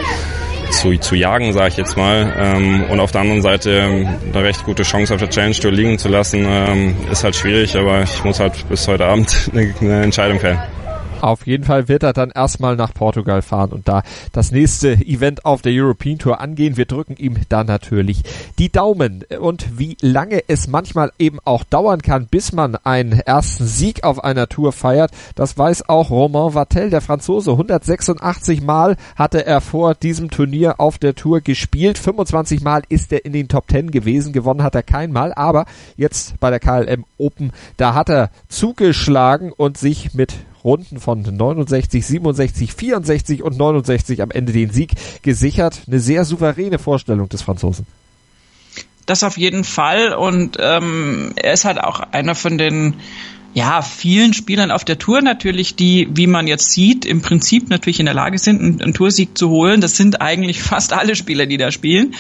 [SPEAKER 8] zu jagen, sage ich jetzt mal. Und auf der anderen Seite eine recht gute Chance auf der Challenge Tour liegen zu lassen, ist halt schwierig, aber ich muss halt bis heute Abend eine Entscheidung fällen.
[SPEAKER 3] Auf jeden Fall wird er dann erstmal nach Portugal fahren und da das nächste Event auf der European Tour angehen. Wir drücken ihm da natürlich die Daumen. Und wie lange es manchmal eben auch dauern kann, bis man einen ersten Sieg auf einer Tour feiert, das weiß auch Romain Vatel, der Franzose. 186 Mal hatte er vor diesem Turnier auf der Tour gespielt. 25 Mal ist er in den Top 10 gewesen. Gewonnen hat er kein Mal, aber jetzt bei der KLM Open, da hat er zugeschlagen und sich mit Runden von 69, 67, 64 und 69 am Ende den Sieg gesichert. Eine sehr souveräne Vorstellung des Franzosen.
[SPEAKER 4] das auf jeden Fall. Und er ist halt auch einer von den vielen Spielern auf der Tour natürlich, die, wie man jetzt sieht, im Prinzip natürlich in der Lage sind, einen Toursieg zu holen. Das sind eigentlich fast alle Spieler, die da spielen.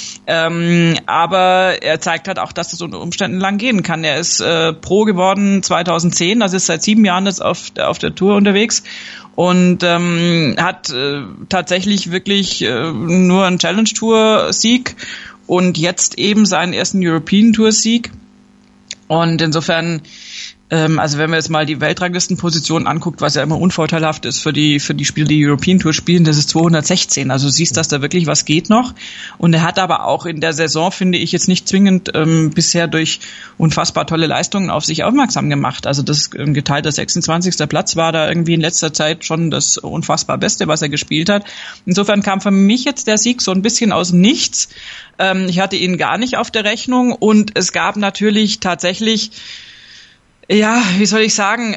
[SPEAKER 4] Aber er zeigt halt auch, dass es unter Umständen lang gehen kann. Er ist Pro geworden 2010, also ist seit 7 Jahren jetzt auf der Tour unterwegs und hat tatsächlich wirklich nur einen Challenge-Tour-Sieg und jetzt eben seinen ersten European-Tour-Sieg. Und insofern, also wenn man jetzt mal die Weltranglistenposition anguckt, was ja immer unvorteilhaft ist für die Spieler, die European Tour spielen, das ist 216. Also du siehst, dass da wirklich was geht noch. Und er hat aber auch in der Saison, finde ich, jetzt nicht zwingend bisher durch unfassbar tolle Leistungen auf sich aufmerksam gemacht. Also das geteilter 26. Platz war da irgendwie in letzter Zeit schon das unfassbar Beste, was er gespielt hat. Insofern kam für mich jetzt der Sieg so ein bisschen aus dem Nichts. Ich hatte ihn gar nicht auf der Rechnung und es gab natürlich tatsächlich, ja, wie soll ich sagen,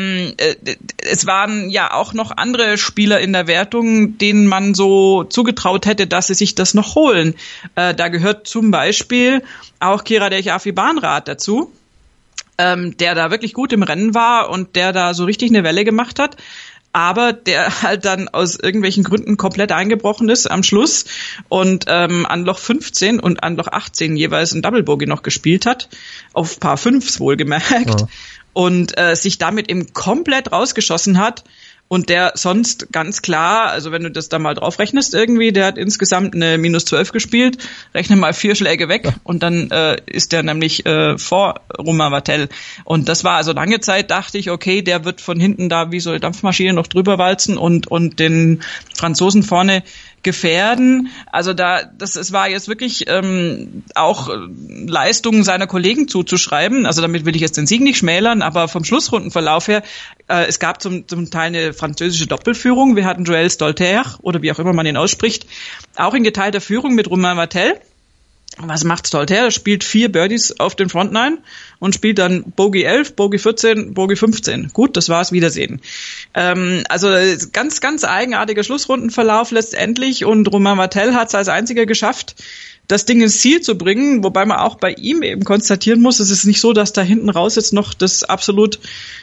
[SPEAKER 4] es waren ja auch noch andere Spieler in der Wertung, denen man so zugetraut hätte, dass sie sich das noch holen. Da gehört zum Beispiel auch Kiradech Afibanrath dazu, der da wirklich gut im Rennen war und der da so richtig eine Welle gemacht hat. Aber der halt dann aus irgendwelchen Gründen komplett eingebrochen ist am Schluss und an Loch 15 und an Loch 18 jeweils ein Double Bogey noch gespielt hat, auf Par 5 wohlgemerkt, und sich damit eben komplett rausgeschossen hat. Und der sonst ganz klar, also wenn du das da mal drauf rechnest irgendwie, der hat insgesamt eine -12 gespielt, rechne mal 4 Schläge weg und dann ist der nämlich vor Romain Barthel. Und das war also lange Zeit, dachte ich, okay, der wird von hinten da wie so eine Dampfmaschine noch drüber walzen und den Franzosen vorne gefährden. Also es war jetzt wirklich auch Leistungen seiner Kollegen zuzuschreiben. Also damit will ich jetzt den Sieg nicht schmälern, aber vom Schlussrundenverlauf her, es gab zum Teil eine französische Doppelführung. Wir hatten Joël Stolter, oder wie auch immer man ihn ausspricht, auch in geteilter Führung mit Romain Barthel. Was macht Stolter? Er spielt 4 Birdies auf den Front 9 und spielt dann Bogey 11, Bogey 14, Bogey 15. Gut, das war's, Wiedersehen. Also ganz, ganz eigenartiger Schlussrundenverlauf letztendlich und Romain Barthel hat es als einziger geschafft, das Ding ins Ziel zu bringen, wobei man auch bei ihm eben konstatieren muss, es ist nicht so, dass da hinten raus jetzt noch das absolute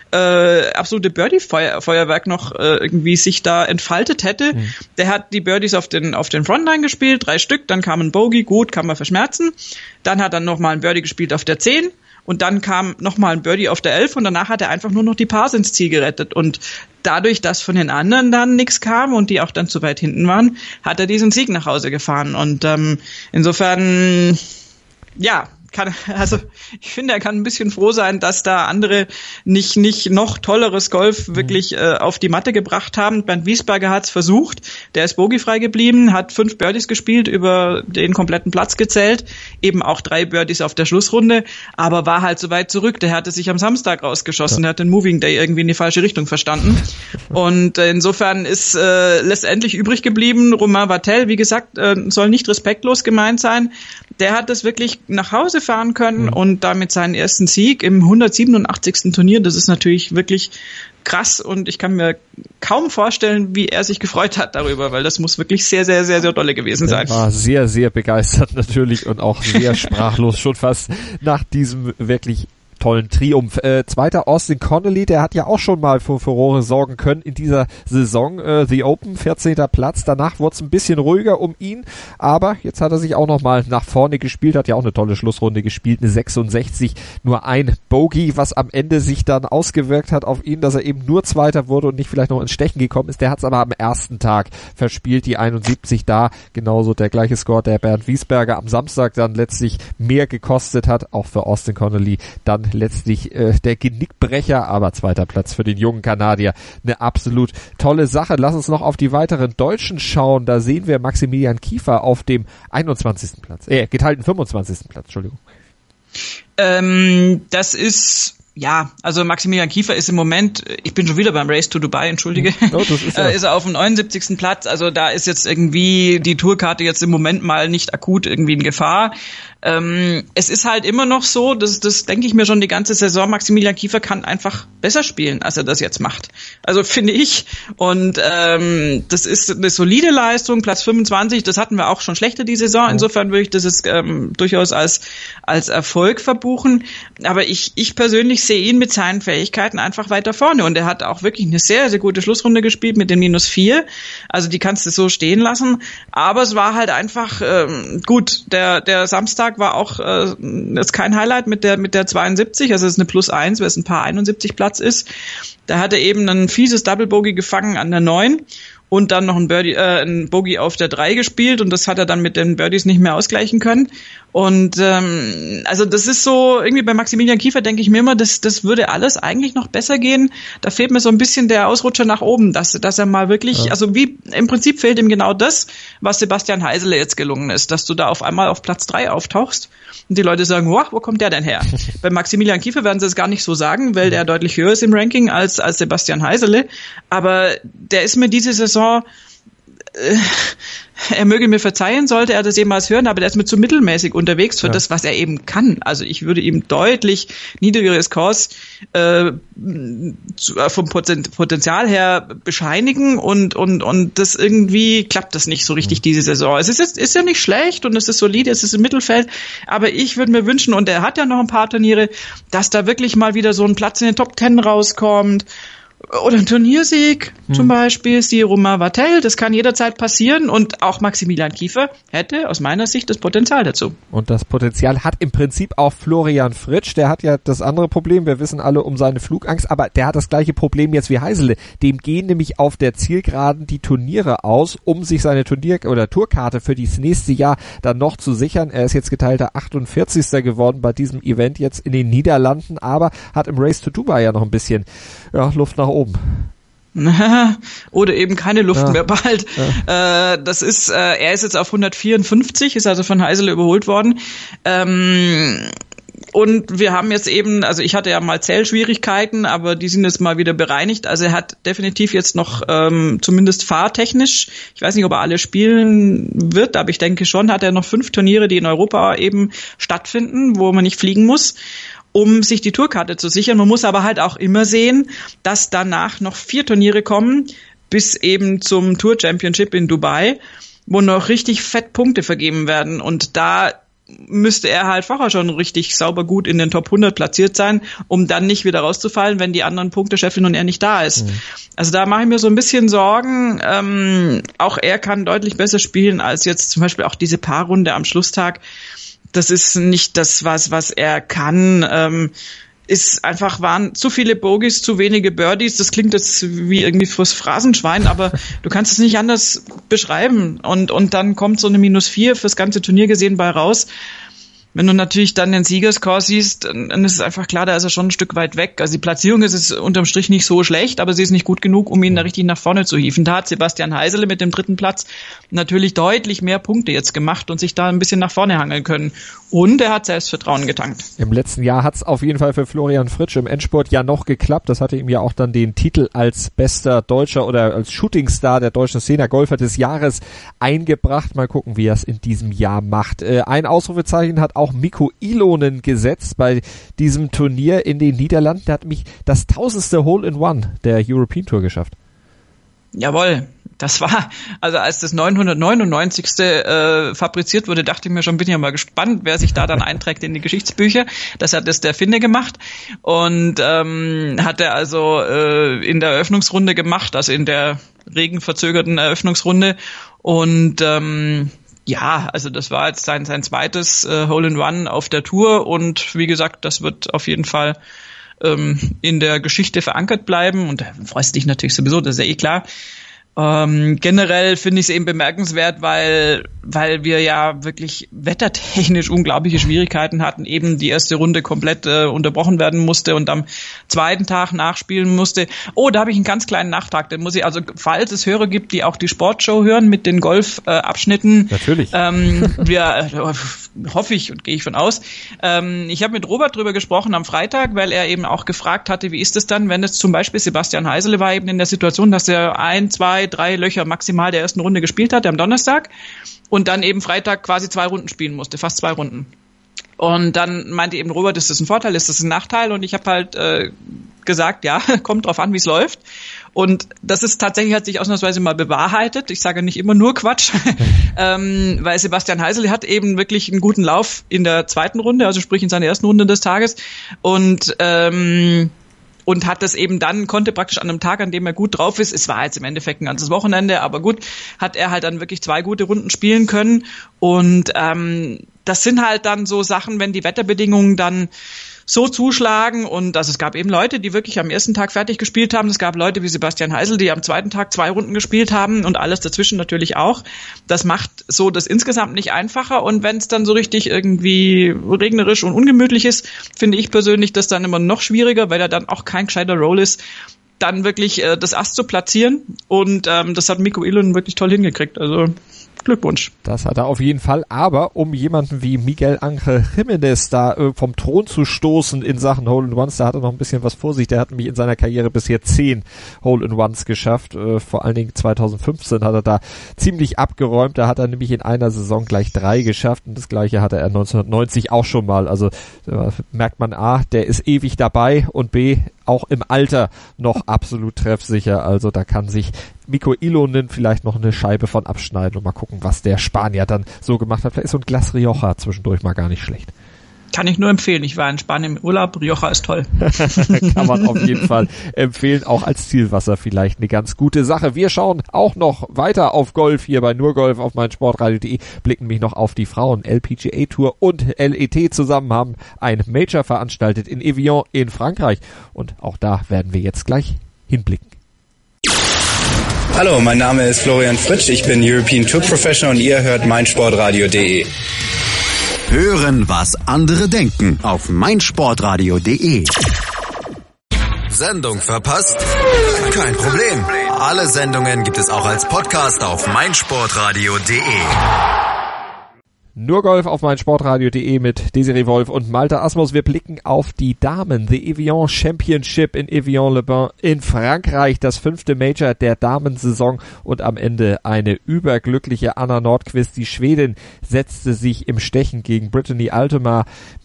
[SPEAKER 4] Birdie-Feuerwerk noch irgendwie sich da entfaltet hätte. Der hat die Birdies auf den Frontline gespielt, 3 Stück, dann kam ein Bogey, gut, kann man verschmerzen. Dann hat er nochmal ein Birdie gespielt auf der 10 und dann kam nochmal ein Birdie auf der 11 und danach hat er einfach nur noch die Pars ins Ziel gerettet. Und dadurch, dass von den anderen dann nichts kam und die auch dann zu weit hinten waren, hat er diesen Sieg nach Hause gefahren. Und insofern, ja, ich finde, er kann ein bisschen froh sein, dass da andere nicht noch tolleres Golf wirklich auf die Matte gebracht haben. Bernd Wiesberger hat's versucht, der ist bogiefrei geblieben, hat 5 Birdies gespielt, über den kompletten Platz gezählt, eben auch 3 Birdies auf der Schlussrunde, aber war halt so weit zurück, der hatte sich am Samstag rausgeschossen, der hat den Moving Day irgendwie in die falsche Richtung verstanden und insofern ist letztendlich übrig geblieben, Romain Barthel, wie gesagt, soll nicht respektlos gemeint sein, der hat es wirklich nach Hause fahren können und damit seinen ersten Sieg im 187. Turnier. Das ist natürlich wirklich krass und ich kann mir kaum vorstellen, wie er sich gefreut hat darüber, weil das muss wirklich sehr, sehr, sehr, sehr dolle gewesen sein.
[SPEAKER 3] Er war sehr, sehr begeistert natürlich und auch sehr sprachlos schon fast nach diesem wirklich tollen Triumph. Zweiter Austin Connolly, der hat ja auch schon mal für Furore sorgen können in dieser Saison. The Open, 14. Platz. Danach wurde es ein bisschen ruhiger um ihn, aber jetzt hat er sich auch noch mal nach vorne gespielt, hat ja auch eine tolle Schlussrunde gespielt, eine 66, nur ein Bogey, was am Ende sich dann ausgewirkt hat auf ihn, dass er eben nur Zweiter wurde und nicht vielleicht noch ins Stechen gekommen ist. Der hat es aber am ersten Tag verspielt, die 71 da, genauso der gleiche Score, der Bernd Wiesberger am Samstag dann letztlich mehr gekostet hat, auch für Austin Connolly dann letztlich der Genickbrecher, aber 2. Platz für den jungen Kanadier. Eine absolut tolle Sache. Lass uns noch auf die weiteren Deutschen schauen. Da sehen wir Maximilian Kiefer auf dem 21. Platz. Geteilten 25. Platz, Entschuldigung.
[SPEAKER 4] Das ist Ja, also Maximilian Kiefer ist im Moment, ich bin schon wieder beim Race to Dubai, entschuldige, ist er auf dem 79. Platz, also da ist jetzt irgendwie die Tourkarte jetzt im Moment mal nicht akut irgendwie in Gefahr. Es ist halt immer noch so, das denke ich mir schon die ganze Saison, Maximilian Kiefer kann einfach besser spielen, als er das jetzt macht. Also finde ich. Und das ist eine solide Leistung, Platz 25, das hatten wir auch schon schlechter die Saison. Insofern würde ich das jetzt durchaus als Erfolg verbuchen. Aber ich persönlich sehe ihn mit seinen Fähigkeiten einfach weiter vorne. Und er hat auch wirklich eine sehr, sehr gute Schlussrunde gespielt mit den -4. Also die kannst du so stehen lassen. Aber es war halt einfach gut. Der Samstag war auch jetzt kein Highlight mit der 72, also es ist eine +1, weil es ein Paar 71 Platz ist. Da hat er eben ein fieses Double Bogey gefangen an der 9 und dann noch ein Bogey auf der 3 gespielt und das hat er dann mit den Birdies nicht mehr ausgleichen können. Und also das ist so, irgendwie bei Maximilian Kiefer denke ich mir immer, das würde alles eigentlich noch besser gehen. Da fehlt mir so ein bisschen der Ausrutscher nach oben, dass er mal wirklich, also wie im Prinzip fehlt ihm genau das, was Sebastian Heisele jetzt gelungen ist, dass du da auf einmal auf Platz 3 auftauchst und die Leute sagen, wow, wo kommt der denn her? Bei Maximilian Kiefer werden sie es gar nicht so sagen, weil der deutlich höher ist im Ranking als Sebastian Heisele, aber der ist mir diese Saison, er möge mir verzeihen, sollte er das jemals hören, aber der ist mir zu mittelmäßig unterwegs für das, was er eben kann. Also ich würde ihm deutlich niedrigere Scores vom Potenzial her bescheinigen und das irgendwie klappt das nicht so richtig diese Saison. Es ist ja nicht schlecht und es ist solide, es ist im Mittelfeld, aber ich würde mir wünschen, und er hat ja noch ein paar Turniere, dass da wirklich mal wieder so ein Platz in den Top 10 rauskommt. Oder ein Turniersieg zum Beispiel, die Romain Vatel, das kann jederzeit passieren und auch Maximilian Kiefer hätte aus meiner Sicht das Potenzial dazu.
[SPEAKER 3] Und das Potenzial hat im Prinzip auch Florian Fritsch, der hat ja das andere Problem, wir wissen alle um seine Flugangst, aber der hat das gleiche Problem jetzt wie Heisele. Dem gehen nämlich auf der Zielgeraden die Turniere aus, um sich seine Tourkarte für das nächste Jahr dann noch zu sichern. Er ist jetzt geteilter 48. geworden bei diesem Event jetzt in den Niederlanden, aber hat im Race to Dubai ja noch ein bisschen Luft nach oben.
[SPEAKER 4] Oder eben keine Luft mehr bald. Ja. Das ist, er ist jetzt auf 154, ist also von Heisele überholt worden. Und wir haben jetzt eben, also ich hatte ja mal Zählschwierigkeiten, aber die sind jetzt mal wieder bereinigt. Also er hat definitiv jetzt noch zumindest fahrtechnisch, ich weiß nicht, ob er alle spielen wird, aber ich denke schon, hat er noch 5 Turniere, die in Europa eben stattfinden, wo man nicht fliegen muss, um sich die Tourkarte zu sichern. Man muss aber halt auch immer sehen, dass danach noch 4 Turniere kommen, bis eben zum Tour Championship in Dubai, wo noch richtig fett Punkte vergeben werden. Und da müsste er halt vorher schon richtig sauber gut in den Top 100 platziert sein, um dann nicht wieder rauszufallen, wenn die anderen Punkte scheffeln und er nicht da ist. Also da mache ich mir so ein bisschen Sorgen. Auch er kann deutlich besser spielen als jetzt zum Beispiel auch diese Paarrunde am Schlusstag. Das ist nicht das, was er kann. Ist einfach, waren zu viele Bogies, zu wenige Birdies. Das klingt jetzt wie irgendwie fürs Phrasenschwein, aber du kannst es nicht anders beschreiben. Und dann kommt so eine -4 fürs ganze Turnier gesehen bei raus. Wenn du natürlich dann den Siegerscore siehst, dann ist es einfach klar, da ist er schon ein Stück weit weg. Also die Platzierung ist jetzt unterm Strich nicht so schlecht, aber sie ist nicht gut genug, um ihn da richtig nach vorne zu hieven. Da hat Sebastian Heisele mit dem 3. Platz natürlich deutlich mehr Punkte jetzt gemacht und sich da ein bisschen nach vorne hangeln können. Und er hat Selbstvertrauen getankt.
[SPEAKER 3] Im letzten Jahr hat es auf jeden Fall für Florian Fritsch im Endspurt ja noch geklappt. Das hatte ihm ja auch dann den Titel als bester Deutscher oder als Shootingstar der deutschen Szene, Golfer des Jahres eingebracht. Mal gucken, wie er es in diesem Jahr macht. Ein Ausrufezeichen hat auch Mikko Ilonen gesetzt bei diesem Turnier in den Niederlanden. Der hat mich das 1000. Hole-in-One der European Tour geschafft.
[SPEAKER 4] Jawohl. Das war, also als das 999. Fabriziert wurde, dachte ich mir schon, bin ja mal gespannt, wer sich da dann einträgt in die Geschichtsbücher. Das hat der Finne gemacht und hat er also in der Eröffnungsrunde gemacht, also in der regenverzögerten Eröffnungsrunde und ja, also das war jetzt sein zweites Hole-in-One auf der Tour und wie gesagt, das wird auf jeden Fall in der Geschichte verankert bleiben und da freust du dich natürlich sowieso, das ist ja eh klar. Generell finde ich es eben bemerkenswert, weil weil wir ja wirklich wettertechnisch unglaubliche Schwierigkeiten hatten, eben die erste Runde komplett unterbrochen werden musste und am zweiten Tag nachspielen musste. Oh, da habe ich einen ganz kleinen Nachtrag, den muss ich, also falls es Hörer gibt, die auch die Sportshow hören mit den Golf-Abschnitten.
[SPEAKER 3] Natürlich.
[SPEAKER 4] Hoffe ich und gehe ich von aus. Ich habe mit Robert drüber gesprochen am Freitag, weil er eben auch gefragt hatte, wie ist es dann, wenn jetzt zum Beispiel Sebastian Heisele war eben in der Situation, dass er 1, 2, 3 Löcher maximal der ersten Runde gespielt hatte am Donnerstag und dann eben Freitag quasi 2 Runden spielen musste, fast 2 Runden. Und dann meinte eben Robert, ist das ein Vorteil, ist das ein Nachteil? Und ich habe halt gesagt, ja, kommt drauf an, wie es läuft. Und das ist tatsächlich, hat sich ausnahmsweise mal bewahrheitet. Ich sage nicht immer nur Quatsch, weil Sebastian Heisele hat eben wirklich einen guten Lauf in der zweiten Runde, also sprich in seiner ersten Runde des Tages. Und hat das eben dann, konnte praktisch an einem Tag, an dem er gut drauf ist, es war jetzt im Endeffekt ein ganzes Wochenende, aber gut, hat er halt dann wirklich 2 gute Runden spielen können. Und das sind halt dann so Sachen, wenn die Wetterbedingungen dann so zuschlagen und also es gab eben Leute, die wirklich am ersten Tag fertig gespielt haben. Es gab Leute wie Sebastian Heisele, die am zweiten Tag 2 Runden gespielt haben und alles dazwischen natürlich auch. Das macht so das insgesamt nicht einfacher und wenn es dann so richtig irgendwie regnerisch und ungemütlich ist, finde ich persönlich das dann immer noch schwieriger, weil da dann auch kein gescheiter Roll ist, dann wirklich das Ass zu platzieren und das hat Mikko Illonen wirklich toll hingekriegt. Also Glückwunsch.
[SPEAKER 3] Das hat er auf jeden Fall, aber um jemanden wie Miguel Ángel Jiménez da vom Thron zu stoßen in Sachen Hole-in-Ones, da hat er noch ein bisschen was vor sich. Der hat nämlich in seiner Karriere bisher 10 Hole-in-Ones geschafft. Vor allen Dingen 2015 hat er da ziemlich abgeräumt. Da hat er nämlich in einer Saison gleich 3 geschafft und das gleiche hatte er 1990 auch schon mal. Also merkt man A, der ist ewig dabei und B, auch im Alter noch absolut treffsicher. Also da kann sich Mikko Illonen vielleicht noch eine Scheibe von abschneiden und mal gucken, was der Spanier dann so gemacht hat. Vielleicht ist so ein Glas Rioja zwischendurch mal gar nicht schlecht.
[SPEAKER 4] Kann ich nur empfehlen. Ich war in Spanien im Urlaub. Rioja ist toll.
[SPEAKER 3] Kann man auf jeden Fall empfehlen. Auch als Zielwasser vielleicht eine ganz gute Sache. Wir schauen auch noch weiter auf Golf hier bei Nur Golf auf meinsportradio.de. Blicken mich noch auf die Frauen. LPGA Tour und LET zusammen haben ein Major veranstaltet in Evian in Frankreich. Und auch da werden wir jetzt gleich hinblicken.
[SPEAKER 9] Hallo, mein Name ist Florian Fritsch. Ich bin European Tour Professional und ihr hört meinsportradio.de.
[SPEAKER 2] Hören, was andere denken auf meinsportradio.de. Sendung verpasst? Kein Problem. Alle Sendungen gibt es auch als Podcast auf meinsportradio.de.
[SPEAKER 3] Nur Golf auf meinsportradio.de mit Desiree Wolf und Malte Asmus. Wir blicken auf die Damen. The Evian Championship in Evian-le-Bain in Frankreich. Das 5. Major der Damensaison und am Ende eine überglückliche Anna Nordqvist. Die Schwedin setzte sich im Stechen gegen Brittany Altomar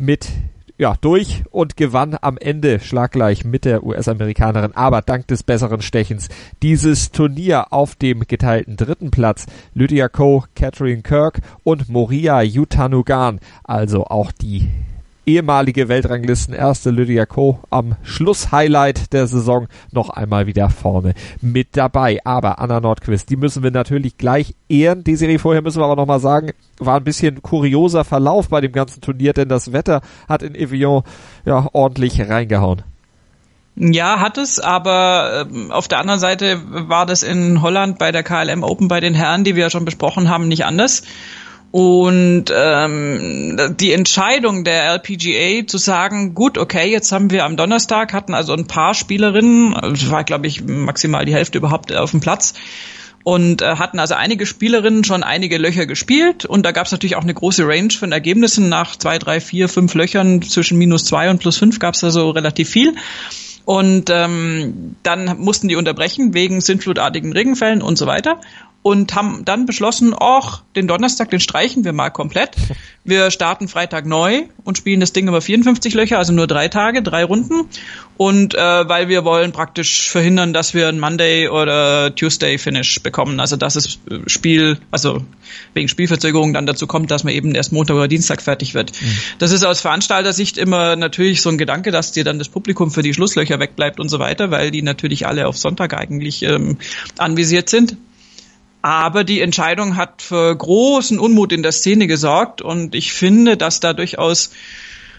[SPEAKER 3] durch und gewann am Ende schlaggleich mit der US-Amerikanerin, aber dank des besseren Stechens dieses Turnier auf dem geteilten 3. Platz. Lydia Ko, Catherine Kirk und Moria Yutanugan, also auch die ehemalige Weltranglisten-Erste Lydia Ko am Schlusshighlight der Saison noch einmal wieder vorne mit dabei. Aber Anna Nordqvist, die müssen wir natürlich gleich ehren. Desiree, vorher müssen wir aber nochmal sagen, war ein bisschen kurioser Verlauf bei dem ganzen Turnier, denn das Wetter hat in Evian ordentlich reingehauen.
[SPEAKER 4] Ja, hat es, aber auf der anderen Seite war das in Holland bei der KLM Open bei den Herren, die wir ja schon besprochen haben, nicht anders. Und die Entscheidung der LPGA zu sagen, gut, okay, jetzt haben wir am Donnerstag, hatten also ein paar Spielerinnen, also war glaube ich maximal die Hälfte überhaupt auf dem Platz, und hatten also einige Spielerinnen schon einige Löcher gespielt und da gab es natürlich auch eine große Range von Ergebnissen. Nach 2, 3, 4, 5 Löchern zwischen -2 und +5 gab es also relativ viel. Und dann mussten die unterbrechen wegen sintflutartigen Regenfällen und so weiter. Und haben dann beschlossen, den Donnerstag, den streichen wir mal komplett. Wir starten Freitag neu und spielen das Ding über 54 Löcher, also nur 3 Tage, 3 Runden. Und weil wir wollen praktisch verhindern, dass wir ein Monday- oder Tuesday-Finish bekommen. Also dass das Spiel, also wegen Spielverzögerung dann dazu kommt, dass man eben erst Montag oder Dienstag fertig wird. Mhm. Das ist aus Veranstalter-Sicht immer natürlich so ein Gedanke, dass dir dann das Publikum für die Schlusslöcher wegbleibt und so weiter, weil die natürlich alle auf Sonntag eigentlich anvisiert sind. Aber die Entscheidung hat für großen Unmut in der Szene gesorgt und ich finde, dass da durchaus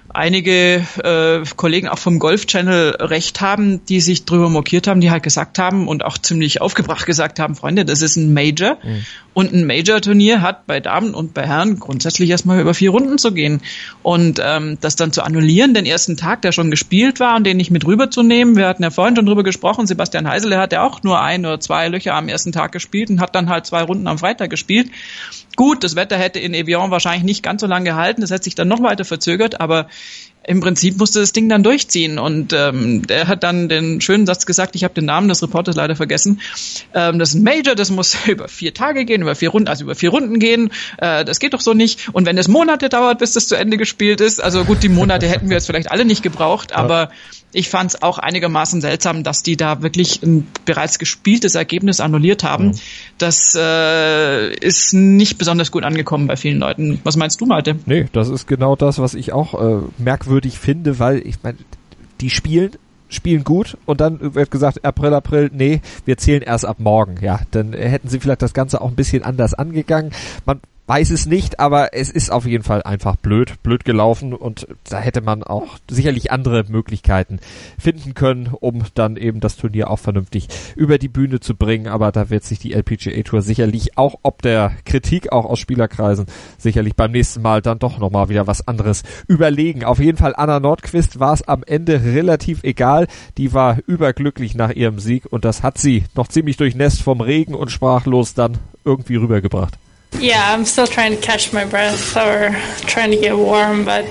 [SPEAKER 4] einige Kollegen auch vom Golf Channel recht haben, die sich drüber mokiert haben, die halt gesagt haben und auch ziemlich aufgebracht gesagt haben, Freunde, das ist ein Major und ein Major-Turnier hat bei Damen und bei Herren grundsätzlich erstmal über 4 Runden zu gehen und das dann zu annullieren, den ersten Tag, der schon gespielt war und den nicht mit rüberzunehmen. Wir hatten ja vorhin schon drüber gesprochen, Sebastian Heisele hat ja auch nur 1 oder 2 Löcher am ersten Tag gespielt und hat dann halt 2 Runden am Freitag gespielt. Gut, das Wetter hätte in Evian wahrscheinlich nicht ganz so lange gehalten, das hätte sich dann noch weiter verzögert, aber im Prinzip musste das Ding dann durchziehen und der hat dann den schönen Satz gesagt, ich habe den Namen des Reporters leider vergessen, das ist ein Major, das muss über 4 Tage gehen, über 4 Runden, also über 4 Runden gehen, das geht doch so nicht und wenn es Monate dauert, bis das zu Ende gespielt ist, also gut, die Monate hätten wir jetzt vielleicht alle nicht gebraucht, aber ich fand es auch einigermaßen seltsam, dass die da wirklich ein bereits gespieltes Ergebnis annulliert haben. Das ist nicht besonders gut angekommen bei vielen Leuten. Was meinst du, Malte?
[SPEAKER 3] Nee, das ist genau das, was ich auch merkwürdig finde, weil ich meine, die spielen gut und dann wird gesagt, April, nee, wir zählen erst ab morgen. Ja, dann hätten sie vielleicht das Ganze auch ein bisschen anders angegangen. Man weiß es nicht, aber es ist auf jeden Fall einfach blöd gelaufen und da hätte man auch sicherlich andere Möglichkeiten finden können, um dann eben das Turnier auch vernünftig über die Bühne zu bringen, aber da wird sich die LPGA Tour sicherlich auch ob der Kritik auch aus Spielerkreisen sicherlich beim nächsten Mal dann doch nochmal wieder was anderes überlegen. Auf jeden Fall Anna Nordqvist war es am Ende relativ egal, die war überglücklich nach ihrem Sieg und das hat sie noch ziemlich durchnässt vom Regen und sprachlos dann irgendwie rübergebracht.
[SPEAKER 10] Yeah, I'm still trying to catch my breath or trying to get warm, but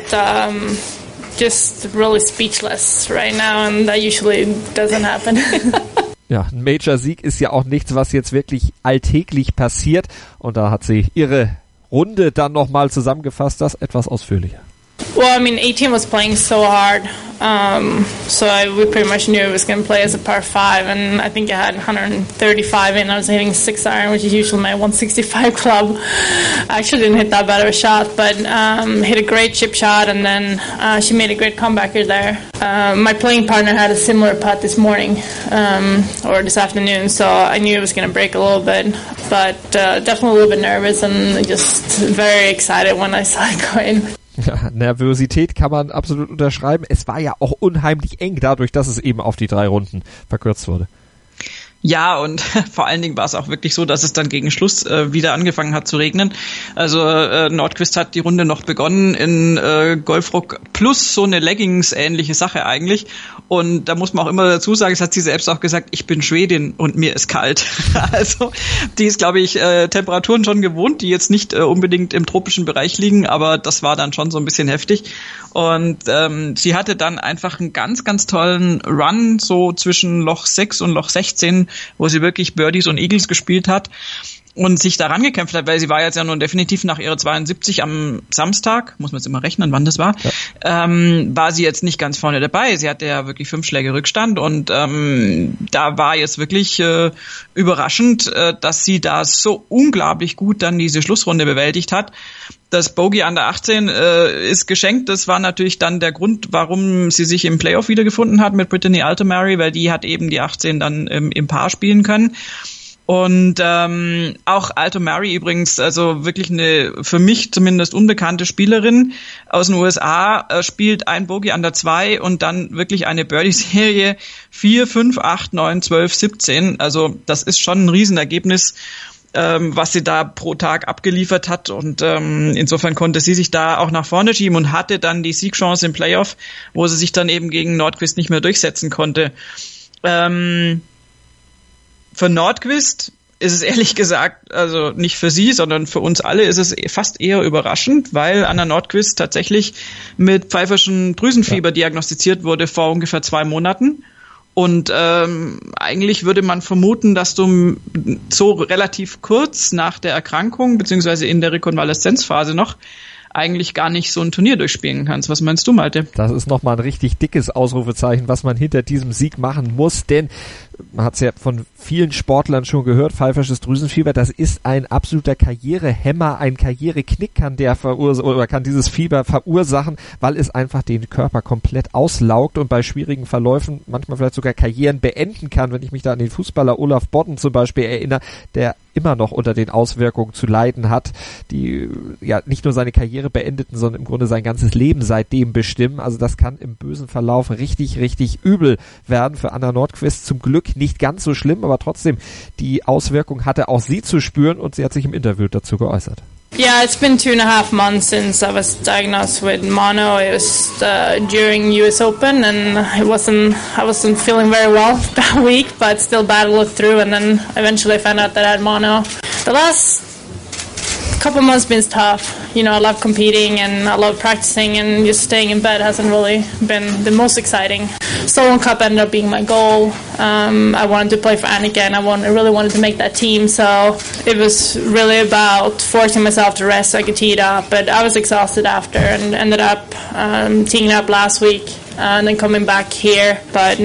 [SPEAKER 10] just really speechless right now, and that usually doesn't happen.
[SPEAKER 3] Ja, ein Major-Sieg ist ja auch nichts, was jetzt wirklich alltäglich passiert und da hat sie ihre Runde dann nochmal zusammengefasst, das etwas ausführlicher.
[SPEAKER 10] Well, I mean, 18 was playing so hard, so we pretty much knew it was going to play as a par 5, and I think I had 135 in. I was hitting 6-iron, which is usually my 165 club. I actually didn't hit that bad of a shot, but hit a great chip shot, and then she made a great comebacker there. My playing partner had a similar putt this morning, or this afternoon, so I knew it was going to break a little bit, but definitely a little bit nervous and just very excited when I saw it go in.
[SPEAKER 3] Ja, Nervosität kann man absolut unterschreiben. Es war ja auch unheimlich eng dadurch, dass es eben auf die 3 Runden verkürzt wurde.
[SPEAKER 4] Ja, und vor allen Dingen war es auch wirklich so, dass es dann gegen Schluss wieder angefangen hat zu regnen. Also Nordqvist hat die Runde noch begonnen in Golfrock plus so eine Leggings-ähnliche Sache eigentlich. Und da muss man auch immer dazu sagen, das hat sie selbst auch gesagt, ich bin Schwedin und mir ist kalt. Also die ist, glaube ich, Temperaturen schon gewohnt, die jetzt nicht unbedingt im tropischen Bereich liegen, aber das war dann schon so ein bisschen heftig. Und sie hatte dann einfach einen ganz, ganz tollen Run, so zwischen Loch 6 und Loch 16, wo sie wirklich Birdies und Eagles gespielt hat und sich da rangekämpft hat, weil sie war jetzt ja nun definitiv nach ihrer 72 am Samstag, muss man jetzt immer rechnen, wann das war, war sie jetzt nicht ganz vorne dabei. Sie hatte ja wirklich 5 Schläge Rückstand und da war jetzt wirklich überraschend, dass sie da so unglaublich gut dann diese Schlussrunde bewältigt hat. Das Bogey an der 18 ist geschenkt. Das war natürlich dann der Grund, warum sie sich im Playoff wiedergefunden hat mit Brittany Altomari, weil die hat eben die 18 dann im Paar spielen können. Und auch Altomari übrigens, also wirklich eine für mich zumindest unbekannte Spielerin aus den USA, spielt ein Bogey an der 2 und dann wirklich eine Birdie-Serie 4, 5, 8, 9, 12, 17. Also das ist schon ein Riesenergebnis, was sie da pro Tag abgeliefert hat und insofern konnte sie sich da auch nach vorne schieben und hatte dann die Siegchance im Playoff, wo sie sich dann eben gegen Nordqvist nicht mehr durchsetzen konnte. Für Nordqvist ist es ehrlich gesagt, also nicht für sie, sondern für uns alle ist es fast eher überraschend, weil Anna Nordqvist tatsächlich mit pfeiferschen Drüsenfieber diagnostiziert wurde vor ungefähr 2 Monaten. Und eigentlich würde man vermuten, dass du so relativ kurz nach der Erkrankung, beziehungsweise in der Rekonvaleszenzphase noch, eigentlich gar nicht so ein Turnier durchspielen kannst. Was meinst du, Malte?
[SPEAKER 3] Das ist nochmal ein richtig dickes Ausrufezeichen, was man hinter diesem Sieg machen muss, denn man hat es ja von vielen Sportlern schon gehört, pfeifersches Drüsenfieber, das ist ein absoluter Karrierehemmer, ein Karriereknick kann dieses Fieber verursachen, weil es einfach den Körper komplett auslaugt und bei schwierigen Verläufen manchmal vielleicht sogar Karrieren beenden kann. Wenn ich mich da an den Fußballer Olaf Bodden zum Beispiel erinnere, der immer noch unter den Auswirkungen zu leiden hat, die ja nicht nur seine Karriere beendeten, sondern im Grunde sein ganzes Leben seitdem bestimmen. Also das kann im bösen Verlauf richtig, richtig übel werden. Für Anna Nordqvist zum Glück nicht ganz so schlimm, aber trotzdem, die Auswirkung hatte auch sie zu spüren und sie hat sich im Interview dazu geäußert.
[SPEAKER 10] Yeah, it's been 2.5 months since I was diagnosed with mono. It was during US Open, and I wasn't feeling very well that week, but still battled through. And then eventually I found out that I had mono. The last couple of months been tough. You know, I love competing and I love practicing, and just staying in bed hasn't really been the most exciting. Solon Cup ended up being my goal. I wanted to play for Annika, and I really wanted to make that team. So it was really about forcing myself to rest so I could tee it up. But I was exhausted after, and ended up teeing it up last week and then coming back here. But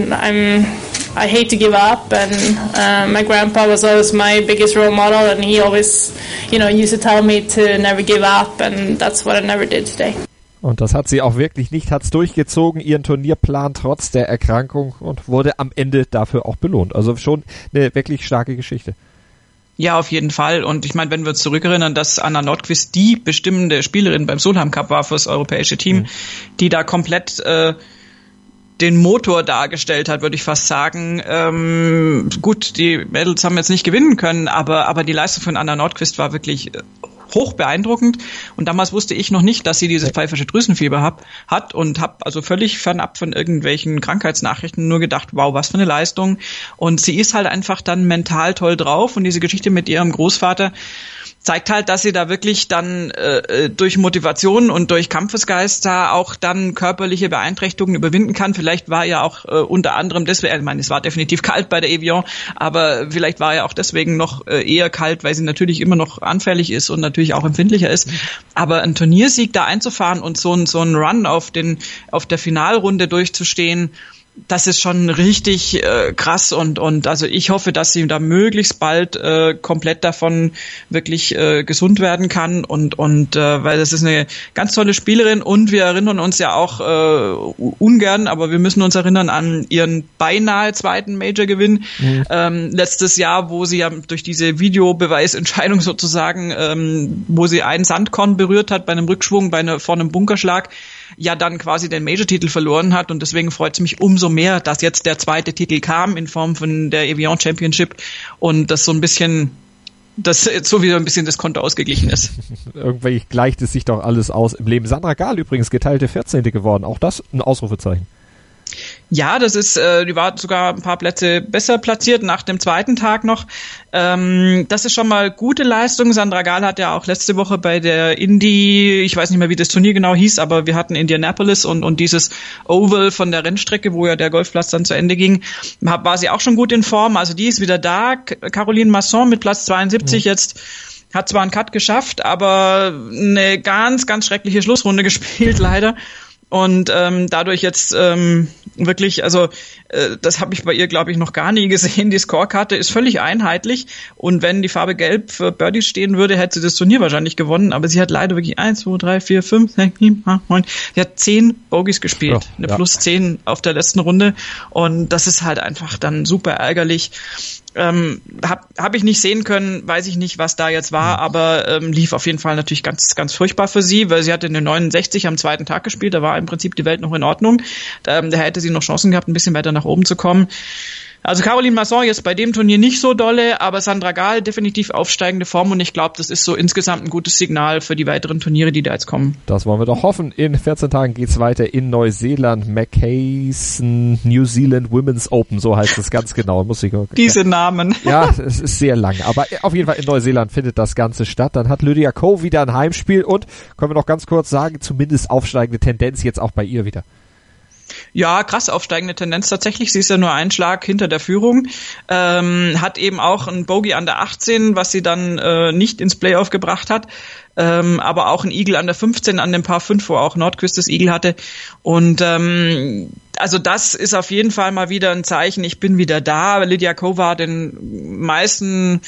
[SPEAKER 10] I hate to give up, and my grandpa was always my biggest role model, and he always, used to tell me to never give up, and that's what I never did today.
[SPEAKER 3] Und das hat sie auch wirklich nicht, hat's durchgezogen, ihren Turnierplan trotz der Erkrankung, und wurde am Ende dafür auch belohnt. Also schon eine wirklich starke Geschichte.
[SPEAKER 4] Ja, auf jeden Fall. Und ich meine, wenn wir uns zurückerinnern, dass Anna Nordqvist die bestimmende Spielerin beim Solheim Cup war fürs europäische Team, die da komplett den Motor dargestellt hat, würde ich fast sagen. Gut, die Mädels haben jetzt nicht gewinnen können, aber die Leistung von Anna Nordqvist war wirklich hoch beeindruckend. Und damals wusste ich noch nicht, dass sie dieses pfeifersche Drüsenfieber hat und habe also völlig fernab von irgendwelchen Krankheitsnachrichten nur gedacht, wow, was für eine Leistung. Und sie ist halt einfach dann mental toll drauf, und diese Geschichte mit ihrem Großvater zeigt halt, dass sie da wirklich dann durch Motivation und durch Kampfesgeist da auch dann körperliche Beeinträchtigungen überwinden kann. Vielleicht war ja auch unter anderem deswegen, ich meine, es war definitiv kalt bei der Evian, aber vielleicht war ja auch deswegen noch eher kalt, weil sie natürlich immer noch anfällig ist und natürlich auch empfindlicher ist. Aber einen Turniersieg da einzufahren und so einen Run auf der Finalrunde durchzustehen, das ist schon richtig krass, und also ich hoffe, dass sie da möglichst bald komplett davon wirklich gesund werden kann, und weil das ist eine ganz tolle Spielerin, und wir erinnern uns ja auch ungern, aber wir müssen uns erinnern an ihren beinahe zweiten Major-Gewinn letztes Jahr, wo sie ja durch diese Videobeweisentscheidung sozusagen, wo sie einen Sandkorn berührt hat bei einem Rückschwung, vor einem Bunkerschlag, ja dann quasi den Major-Titel verloren hat, und deswegen freut es mich umso mehr, dass jetzt der zweite Titel kam in Form von der Evian Championship, und das so ein bisschen, dass jetzt so wieder ein bisschen das Konto ausgeglichen ist.
[SPEAKER 3] Irgendwie gleicht es sich doch alles aus im Leben. Sandra Gahl übrigens geteilte 14. geworden, auch das ein Ausrufezeichen.
[SPEAKER 4] Ja, das ist, die war sogar ein paar Plätze besser platziert nach dem zweiten Tag noch. Das ist schon mal gute Leistung. Sandra Gahl hat ja auch letzte Woche bei der Indy, ich weiß nicht mehr, wie das Turnier genau hieß, aber wir hatten Indianapolis und dieses Oval von der Rennstrecke, wo ja der Golfplatz dann zu Ende ging, war sie auch schon gut in Form. Also die ist wieder da. Caroline Masson mit Platz 72 jetzt. Hat zwar einen Cut geschafft, aber eine ganz, ganz schreckliche Schlussrunde gespielt, leider. Und dadurch jetzt wirklich, also das habe ich bei ihr, glaube ich, noch gar nie gesehen. Die Scorekarte ist völlig einheitlich, und wenn die Farbe Gelb für Birdies stehen würde, hätte sie das Turnier wahrscheinlich gewonnen. Aber sie hat leider wirklich 1, 2, 3, 4, 5, 6, 7, 8, 9. Sie hat 10 Bogies gespielt, eine plus 10 auf der letzten Runde, und das ist halt einfach dann super ärgerlich. Hab ich nicht sehen können, weiß ich nicht, was da jetzt war, aber lief auf jeden Fall natürlich ganz, ganz furchtbar für sie, weil sie hatte eine 69 am zweiten Tag gespielt, da war im Prinzip die Welt noch in Ordnung. Da hätte sie noch Chancen gehabt, ein bisschen weiter nach oben zu kommen. Also Caroline Masson jetzt bei dem Turnier nicht so dolle, aber Sandra Gahl definitiv aufsteigende Form, und ich glaube, das ist so insgesamt ein gutes Signal für die weiteren Turniere, die da jetzt kommen.
[SPEAKER 3] Das wollen wir doch hoffen. In 14 Tagen geht's weiter in Neuseeland. Mackayson New Zealand Women's Open, so heißt es ganz genau.
[SPEAKER 4] Diese Namen.
[SPEAKER 3] Ja, es ist sehr lang, aber auf jeden Fall in Neuseeland findet das Ganze statt. Dann hat Lydia Ko wieder ein Heimspiel, und können wir noch ganz kurz sagen, zumindest aufsteigende Tendenz jetzt auch bei ihr wieder.
[SPEAKER 4] Ja, krass aufsteigende Tendenz tatsächlich. Sie ist ja nur einen Schlag hinter der Führung. Hat eben auch ein Bogey an der 18, was sie dann nicht ins Playoff gebracht hat. Aber auch ein Eagle an der 15 an dem Par 5, wo auch Nordqvist das Eagle hatte. Und Also das ist auf jeden Fall mal wieder ein Zeichen, ich bin wieder da. Lidiakova hat den meisten,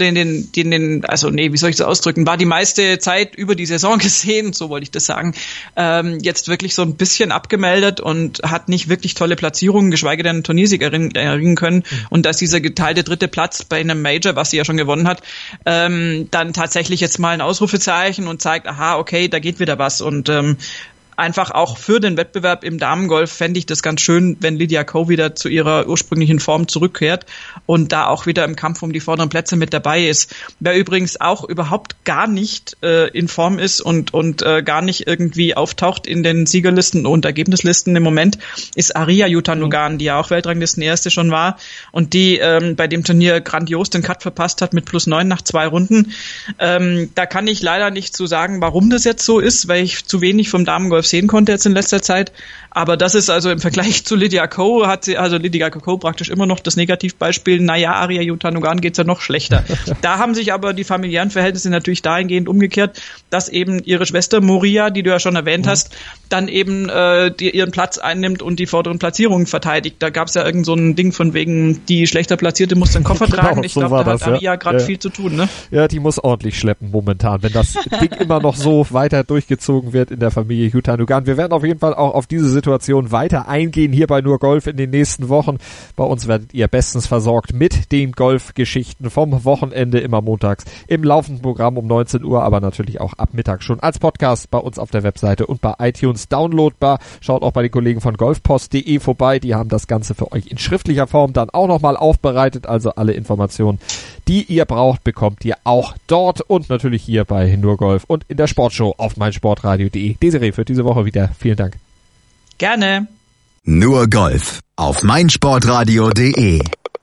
[SPEAKER 4] wie soll ich das ausdrücken, war die meiste Zeit über die Saison gesehen, so wollte ich das sagen, jetzt wirklich so ein bisschen abgemeldet und hat nicht wirklich tolle Platzierungen, geschweige denn einen Turniersieg erringen können. Und dass dieser geteilte 3. Platz bei einem Major, was sie ja schon gewonnen hat, dann tatsächlich jetzt mal ein Ausrufezeichen und zeigt, aha, okay, da geht wieder was. Und einfach auch für den Wettbewerb im Damengolf fände ich das ganz schön, wenn Lydia Ko wieder zu ihrer ursprünglichen Form zurückkehrt und da auch wieder im Kampf um die vorderen Plätze mit dabei ist. Wer übrigens auch überhaupt gar nicht in Form ist und gar nicht irgendwie auftaucht in den Siegerlisten und Ergebnislisten im Moment, ist Ariya Jutanugarn, die ja auch Weltranglisten-Erste schon war und die bei dem Turnier grandios den Cut verpasst hat mit +9 nach 2 Runden. Da kann ich leider nicht zu sagen, warum das jetzt so ist, weil ich zu wenig vom Damengolf sehen konnte jetzt in letzter Zeit. Aber das ist also im Vergleich zu Lydia Ko, Lydia Ko praktisch immer noch das Negativbeispiel. Naja, Ariya Jutanugarn geht's ja noch schlechter. Da haben sich aber die familiären Verhältnisse natürlich dahingehend umgekehrt, dass eben ihre Schwester Moria, die du ja schon erwähnt hast, dann eben ihren Platz einnimmt und die vorderen Platzierungen verteidigt. Da gab's ja irgend so ein Ding von wegen, die schlechter Platzierte muss den Koffer tragen. Ich glaube, da hat Ariya gerade viel zu tun, ne?
[SPEAKER 3] Ja, die muss ordentlich schleppen momentan, wenn das Ding immer noch so weiter durchgezogen wird in der Familie Jutanugarn. Wir werden auf jeden Fall auch auf diese Situation weiter eingehen hier bei Nur Golf in den nächsten Wochen. Bei uns werdet ihr bestens versorgt mit den Golfgeschichten vom Wochenende, immer montags im laufenden Programm um 19 Uhr, aber natürlich auch ab Mittag schon als Podcast bei uns auf der Webseite und bei iTunes downloadbar. Schaut auch bei den Kollegen von golfpost.de vorbei, die haben das Ganze für euch in schriftlicher Form dann auch nochmal aufbereitet, also alle Informationen, die ihr braucht, bekommt ihr auch dort und natürlich hier bei Nur Golf und in der Sportshow auf meinsportradio.de. Desiree, für diese Woche wieder. Vielen Dank.
[SPEAKER 4] Gerne.
[SPEAKER 2] Nur Golf auf meinsportradio.de.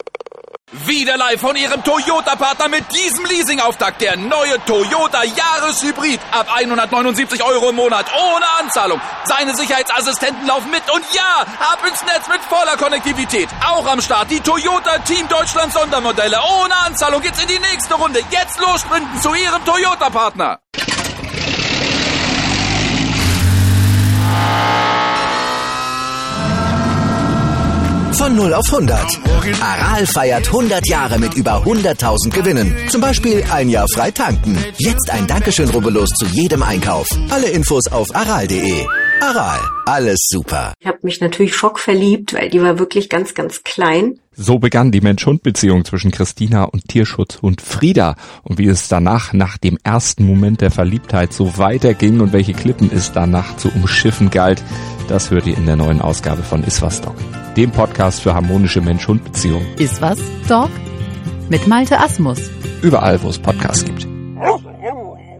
[SPEAKER 1] Wieder live von Ihrem Toyota-Partner mit diesem Leasing-Auftakt. Der neue Toyota Jahreshybrid. Ab 179 € im Monat. Ohne Anzahlung. Seine Sicherheitsassistenten laufen mit. Und ja, ab ins Netz mit voller Konnektivität. Auch am Start die Toyota Team Deutschland Sondermodelle. Ohne Anzahlung geht's in die nächste Runde. Jetzt los sprinten zu Ihrem Toyota-Partner.
[SPEAKER 11] Von 0 auf 100. Aral feiert 100 Jahre mit über 100.000 Gewinnen. Zum Beispiel ein Jahr frei tanken. Jetzt ein Dankeschön, rubbellos zu jedem Einkauf. Alle Infos auf aral.de. Aral, alles super.
[SPEAKER 12] Ich habe mich natürlich schockverliebt, weil die war wirklich ganz, ganz klein.
[SPEAKER 13] So begann die Mensch-Hund-Beziehung zwischen Christina und Tierschutzhund Frieda. Und wie es danach, nach dem ersten Moment der Verliebtheit, so weiterging und welche Klippen es danach zu umschiffen galt, das hört ihr in der neuen Ausgabe von Iswas Dog, dem Podcast für harmonische Mensch-Hund-Beziehungen.
[SPEAKER 14] Iswas Dog mit Malte Asmus.
[SPEAKER 13] Überall, wo es Podcasts gibt.